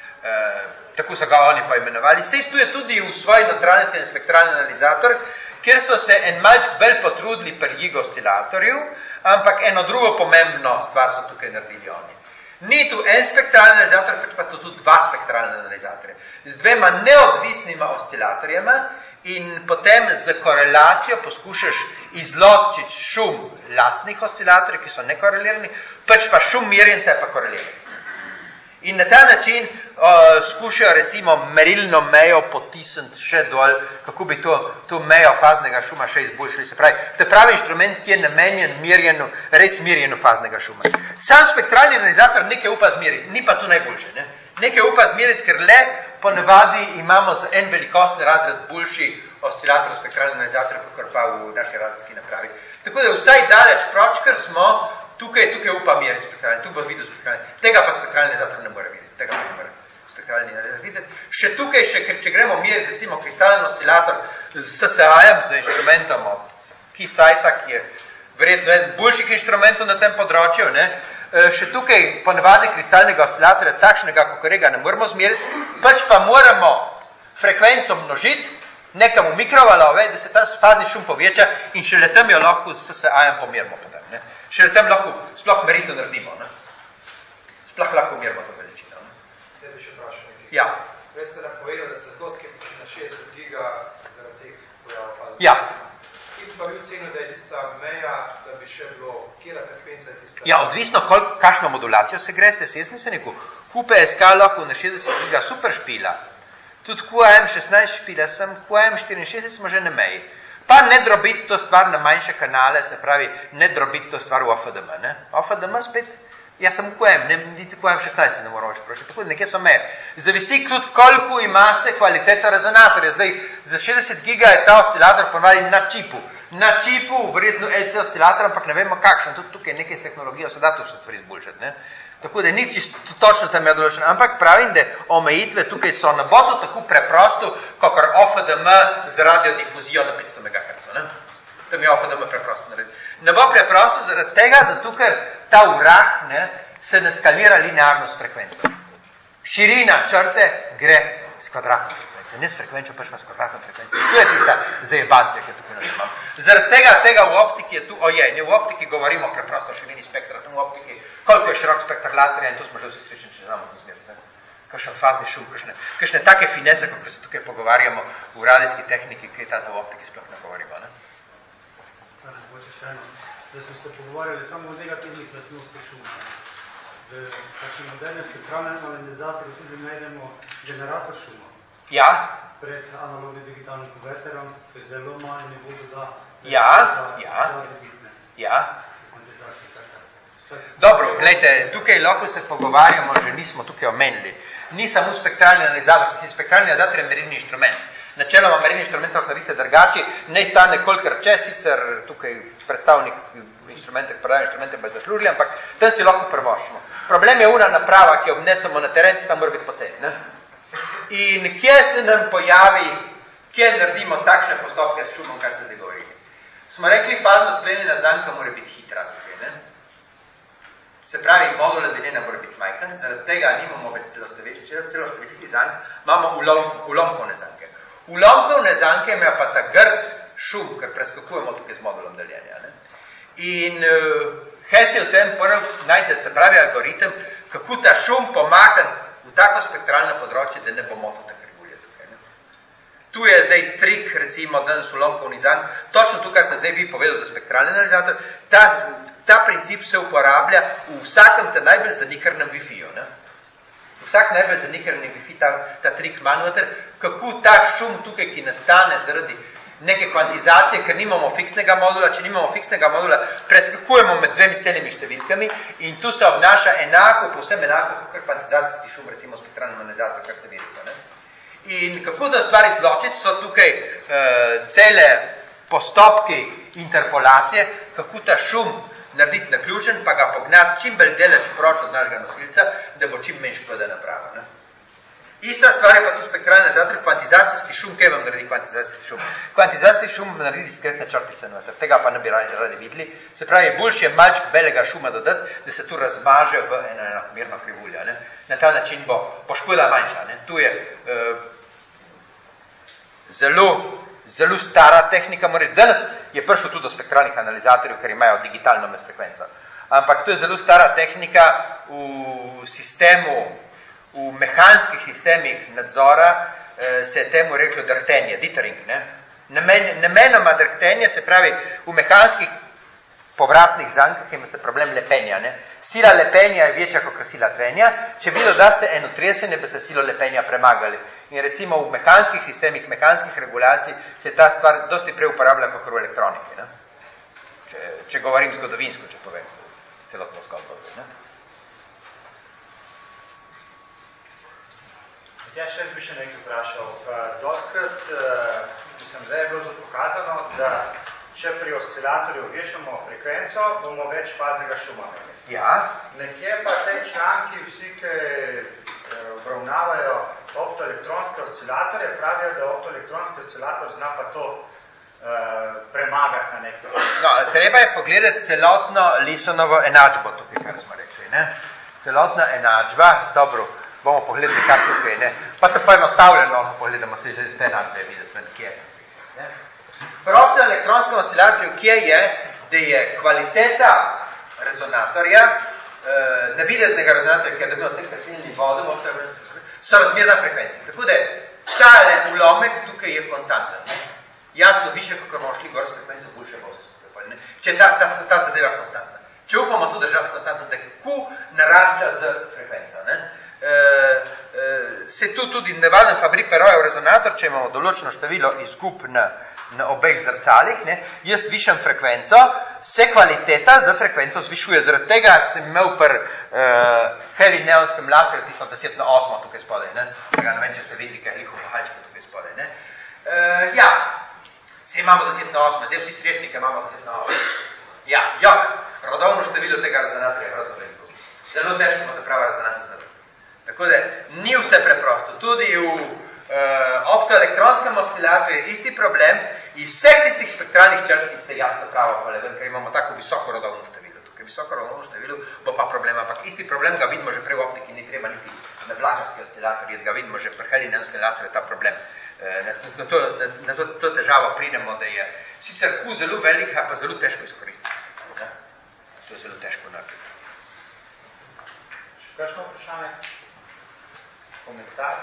Tako so ga oni poimenovali. Sej tu je tudi v svoji notranjosti en spektralni analizator, kjer so se en malček bolj potrudili pri jig-oscilatorju, ampak eno drugo pomembno stvar so tukaj naredili oni. Ni tu en spektralni analizator, pač pa tudi 2 spektralne analizatorje. Z 2 neodvisnima oscilatorjema in potem z korelacijo poskušaš izločiti šum lastnih oscilatorjev, ki so nekorelirani, pač pa šum merjenca je pa koreliran. In na ta način skušajo recimo merilno mejo potisniti še dol, kako bi to mejo faznega šuma še izboljšali. Se pravi, to je pravi inštrument, ki je namenjen res merjenu faznega šuma. Sam spektralni analizator nekaj upa zmeriti, ni pa to najboljše. Ne? Nekaj upa zmeriti, ker le ponavadi imamo za en velikostni razred boljši oscilator spektralni analizator, kakor pa v naši radijski napravi. Tako da vsaj daleč proč, ker smo tukaj upa meriti spektralni, tu bo videl spektralni. Tega pa spektralni analizator ne more videti. Tega pa ne more spektralni analizator videti. Še tukaj, če gremo meriti, recimo, kristalni oscilator z SSA-jem, z inštrumentom Keysighta, ki je verjetno eden boljših inštrumentov na tem področju, ne? Še tukaj ponavadi kristalnega oscilatorja takšnega, kakorega ne moramo zmeriti, pač pa moramo frekvenco množiti, nekam v mikrovalove, da se ta fazni šum poveča in šele tam jo lahko s SSA-jem pomerimo potem. Ne? Šele tam lahko sploh merito naredimo. Ne? Sploh lahko merimo to veličino. Zdaj bi še vprašal nekaj. Ja. Veš ste nam povedal, da ste zelo skeptični na 60 giga zaradi teh pojavov fazni. Ja. Ki pa bi ocenil, da je tista meja, da bi še bilo, kjera frekvenca je tista? Ja, odvisno, kakšno modulacijo se greste. Jaz nisem rekel, QPSK lahko na 60 giga super špila. Tudi QAM16 špila sem, QAM64 smo že na meji. Pa ne drobiti to stvar na manjše kanale, se pravi, ne drobiti to stvar v OFDM. Ne? OFDM spet, jaz sem v QM, niti QM16 se ne moramo več prošiti. Tako da nekje so meje. Zavisi tudi, koliko imate kvaliteto rezonatorja. Zdaj, za 60 giga je ta oscilator ponovadi na čipu. Na čipu, verjetno LC oscilator, ampak ne vemo kakšen. Tudi tukaj nekaj s tehnologijo se da to še stvari izboljšati. Ne? Tako da ni čisto točno tam je določeno, ampak pravim, da omejitve tukaj so na boto tako preprosto, kakor OFDM z radiodifuzijo na 500 MHz. Ne? Tam je OFDM preprosto narediti. Ne bo preprosto zaradi tega, zato ker ta vrah se ne skalira linearno s frekvenco. Širina črte gre s kvadratno frekvenco, ne s frekvenco, pač pa s kvadratno frekvenco. To je tista zajebancija, ki je tukaj nazivamo. Zaradi tega v optiki je tu ne v optiki govorimo preprosto o širini spektra, tam v optiki, koliko je širok spektr laserja in tu smo že vsi srečni, če znamo to zmeriti. Kakšen fazni šum, kakšne take finese, kako se tukaj pogovarjamo v radijski tehniki, ki ta v optiki sploh ne govorimo. Ne? Da smo se pogovarjali samo o negativnih lastnostih šuma. v modernem spektralnem analizatorju tudi najdemo generator šuma. Ja. Pred analognim digitalnim konverterom, ki je zelo malo ne bo doda. Ja. Dobro, gledajte, tukaj lahko se pogovarjamo, že nismo tukaj omenili. Ni samo spektralni analizator, spektralni analizator je merilni inštrument. Načeloma merilni inštrument, lahko naviste drugači, ne stane kolikor če, sicer tukaj predstavnik inštrumente, prodajo inštrumente pa zaslužili, ampak tam si lahko prvošimo. Problem je una naprava, ki jo obnesemo na teren, tam mora biti poceni. Ne? In kje se nam pojavi, kje naredimo takšne postopke s šumom, kar ste te govorili? Smo rekli, fazno sklenjena zanka mora biti hitra. Tukaj, ne? Se pravi, modul ledinena mora biti majhen, zaradi tega nimamo več celoštevilnih zank, imamo ulomkovne zanke. Ulomkovne zanke imajo pa ta grd šum, ker preskakujemo tukaj z modulom deljenja. Ne? In Hetzel tem prv najde pravi algoritem, kako ta šum pomaga v tako spektralno področje, da ne bo motil tako regulje tukaj. Ne? Tu je zdaj trik, recimo, danes ulomkovni zank, točno tukaj sem zdaj vi povedal za spektralni analizator, ta princip se uporablja v vsakem te najbolj zanikrnem Wi-Fi-ju. Vsak najbolj zanikrnem Wi-Fi ta trik ima noter, kako ta šum tukaj, ki nastane zaradi neke kvantizacije, ker nimamo fiksnega modula, če nimamo fiksnega modula, preskakujemo med dvemi celimi številkami in tu se obnaša enako, povsem enako, kot kvantizacijski šum, recimo spektralnem analizatorju, kar ste videli. Ne? In kako da stvari izločiti, so tukaj cele postopki interpolacije, kako ta šum narediti naključen, pa ga pognati čim bolj deleč proč od našega nosilca, da bo čim menj škoda naprava. Ne? Ista stvar je pa tu spektralni analizator, kvantizacijski šum, kaj vam naredi kvantizacijski šum? Kvantizacijski šum vam naredi diskretne črtice noter, tega pa ne bi radi videli. Se pravi, boljše je malček belega šuma dodati, da se tu razmaže v eno enakomerno krivuljo. Ne? Na ta način bo škoda manjša. Ne? Tu je zelo stara tehnika, danes je prišel tudi do spektralnih analizatorjev, ker imajo digitalno frekvenco. Ampak to je zelo stara tehnika v sistemu, v mehanskih sistemih nadzora se je temu reklo drhtenje, dithering. Namenoma drhtenje, se pravi, v mehanskih povratnih zankah imate problem lepenja. Ne? Sila lepenja je večja kot sila trenja. Če vi dodaste eno tresenje, boste silo lepenja premagali. In recimo v mehanskih sistemih, mehanskih regulacij se ta stvar dosti prej uporablja kot v elektroniki. Ne? Če govorim zgodovinsko, če povem celotno zgodbo. Ne? Ja, še bi še nekaj vprašal. Dostkrat, mislim, zdaj je bilo tudi pokazano, da če pri oscilatorju višamo frekvenco, bomo več faznega šuma imeli. Ja. Nekje pa te članki, vsi, ki obravnavajo optoelektronske oscilatorje, pravijo, da optoelektronski oscilator zna pa to premagati na nekaj. No, treba je pogledati celotno Lisonovo enačbo, tukaj, kar smo rekli. Ne? Celotna enačba, dobro, bomo pogledali, kar tukaj, ne. Pa to poenostavljeno pogledamo se že z te enačbe videti, kje je. Pri optoelektronskem oscilatorju, kje je, da je kvaliteta rezonatorja, navideznega rezonatorja, ki je dobilo s tem kasilnim vodom, so razmerna frekvencija. Tako da tale ulomek tukaj je konstanten. Jasno, više, kako bomo šli gor s frekvenco, boljše bo vse skupaj. Če ta zadeva konstantna. Če upamo to držati konstantno, da Q narašča z frekvenco. Se tu tudi navaden Fabry-Perotov rezonator, če imamo določeno število izgub na obeh zrcalih, ne, jaz višam frekvenco, se kvaliteta za frekvenco zvišuje. Zaradi tega sem imel pri heavy neonskem laserju tisto 10/8 tukaj spodaj. Ne vem, če ste videli, kaj je liho mahalčka tukaj spodaj. Ne. Ja, se imamo 10/8, zdaj vsi srečniki imamo 10/8. Ja, rodovno število tega rezonatorja je razno veliko. Zelo težko imate prava rezonanca za to. Tako da ni vse preprosto. Tudi v optoelektronskem oscilatorju je isti problem in vseh tistih spektralnih črt, ki se jasno pravo hvaleven, ker imamo tako visoko rodovno število. Tukaj visoko rodovno število bo pa problem, ampak isti problem ga vidimo že prej v optiki, ni treba niti na vlakarski oscilator, ga vidimo že pri helinenskem laserju ta problem. Na to težavo pridemo, da je sicer Q zelo velik, pa zelo težko izkoristiti. To je zelo težko narediti. Še kakšno vprašanje? Komentar?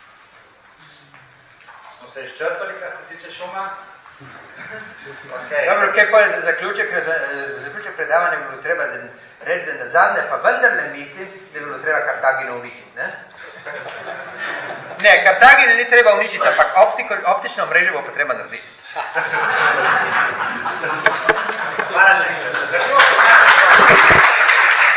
Smo se izčrpali, kar se tiče šuma? Okay. Dobro, kaj pa za zaključek predavanja bi bilo treba, da reči, da na zadnje pa vendarle mislim, da bi bilo treba Kartagino uničiti, ne? Ne, Kartagino ni treba uničiti, ampak optično mrežo bo potreba narediti. Hvala za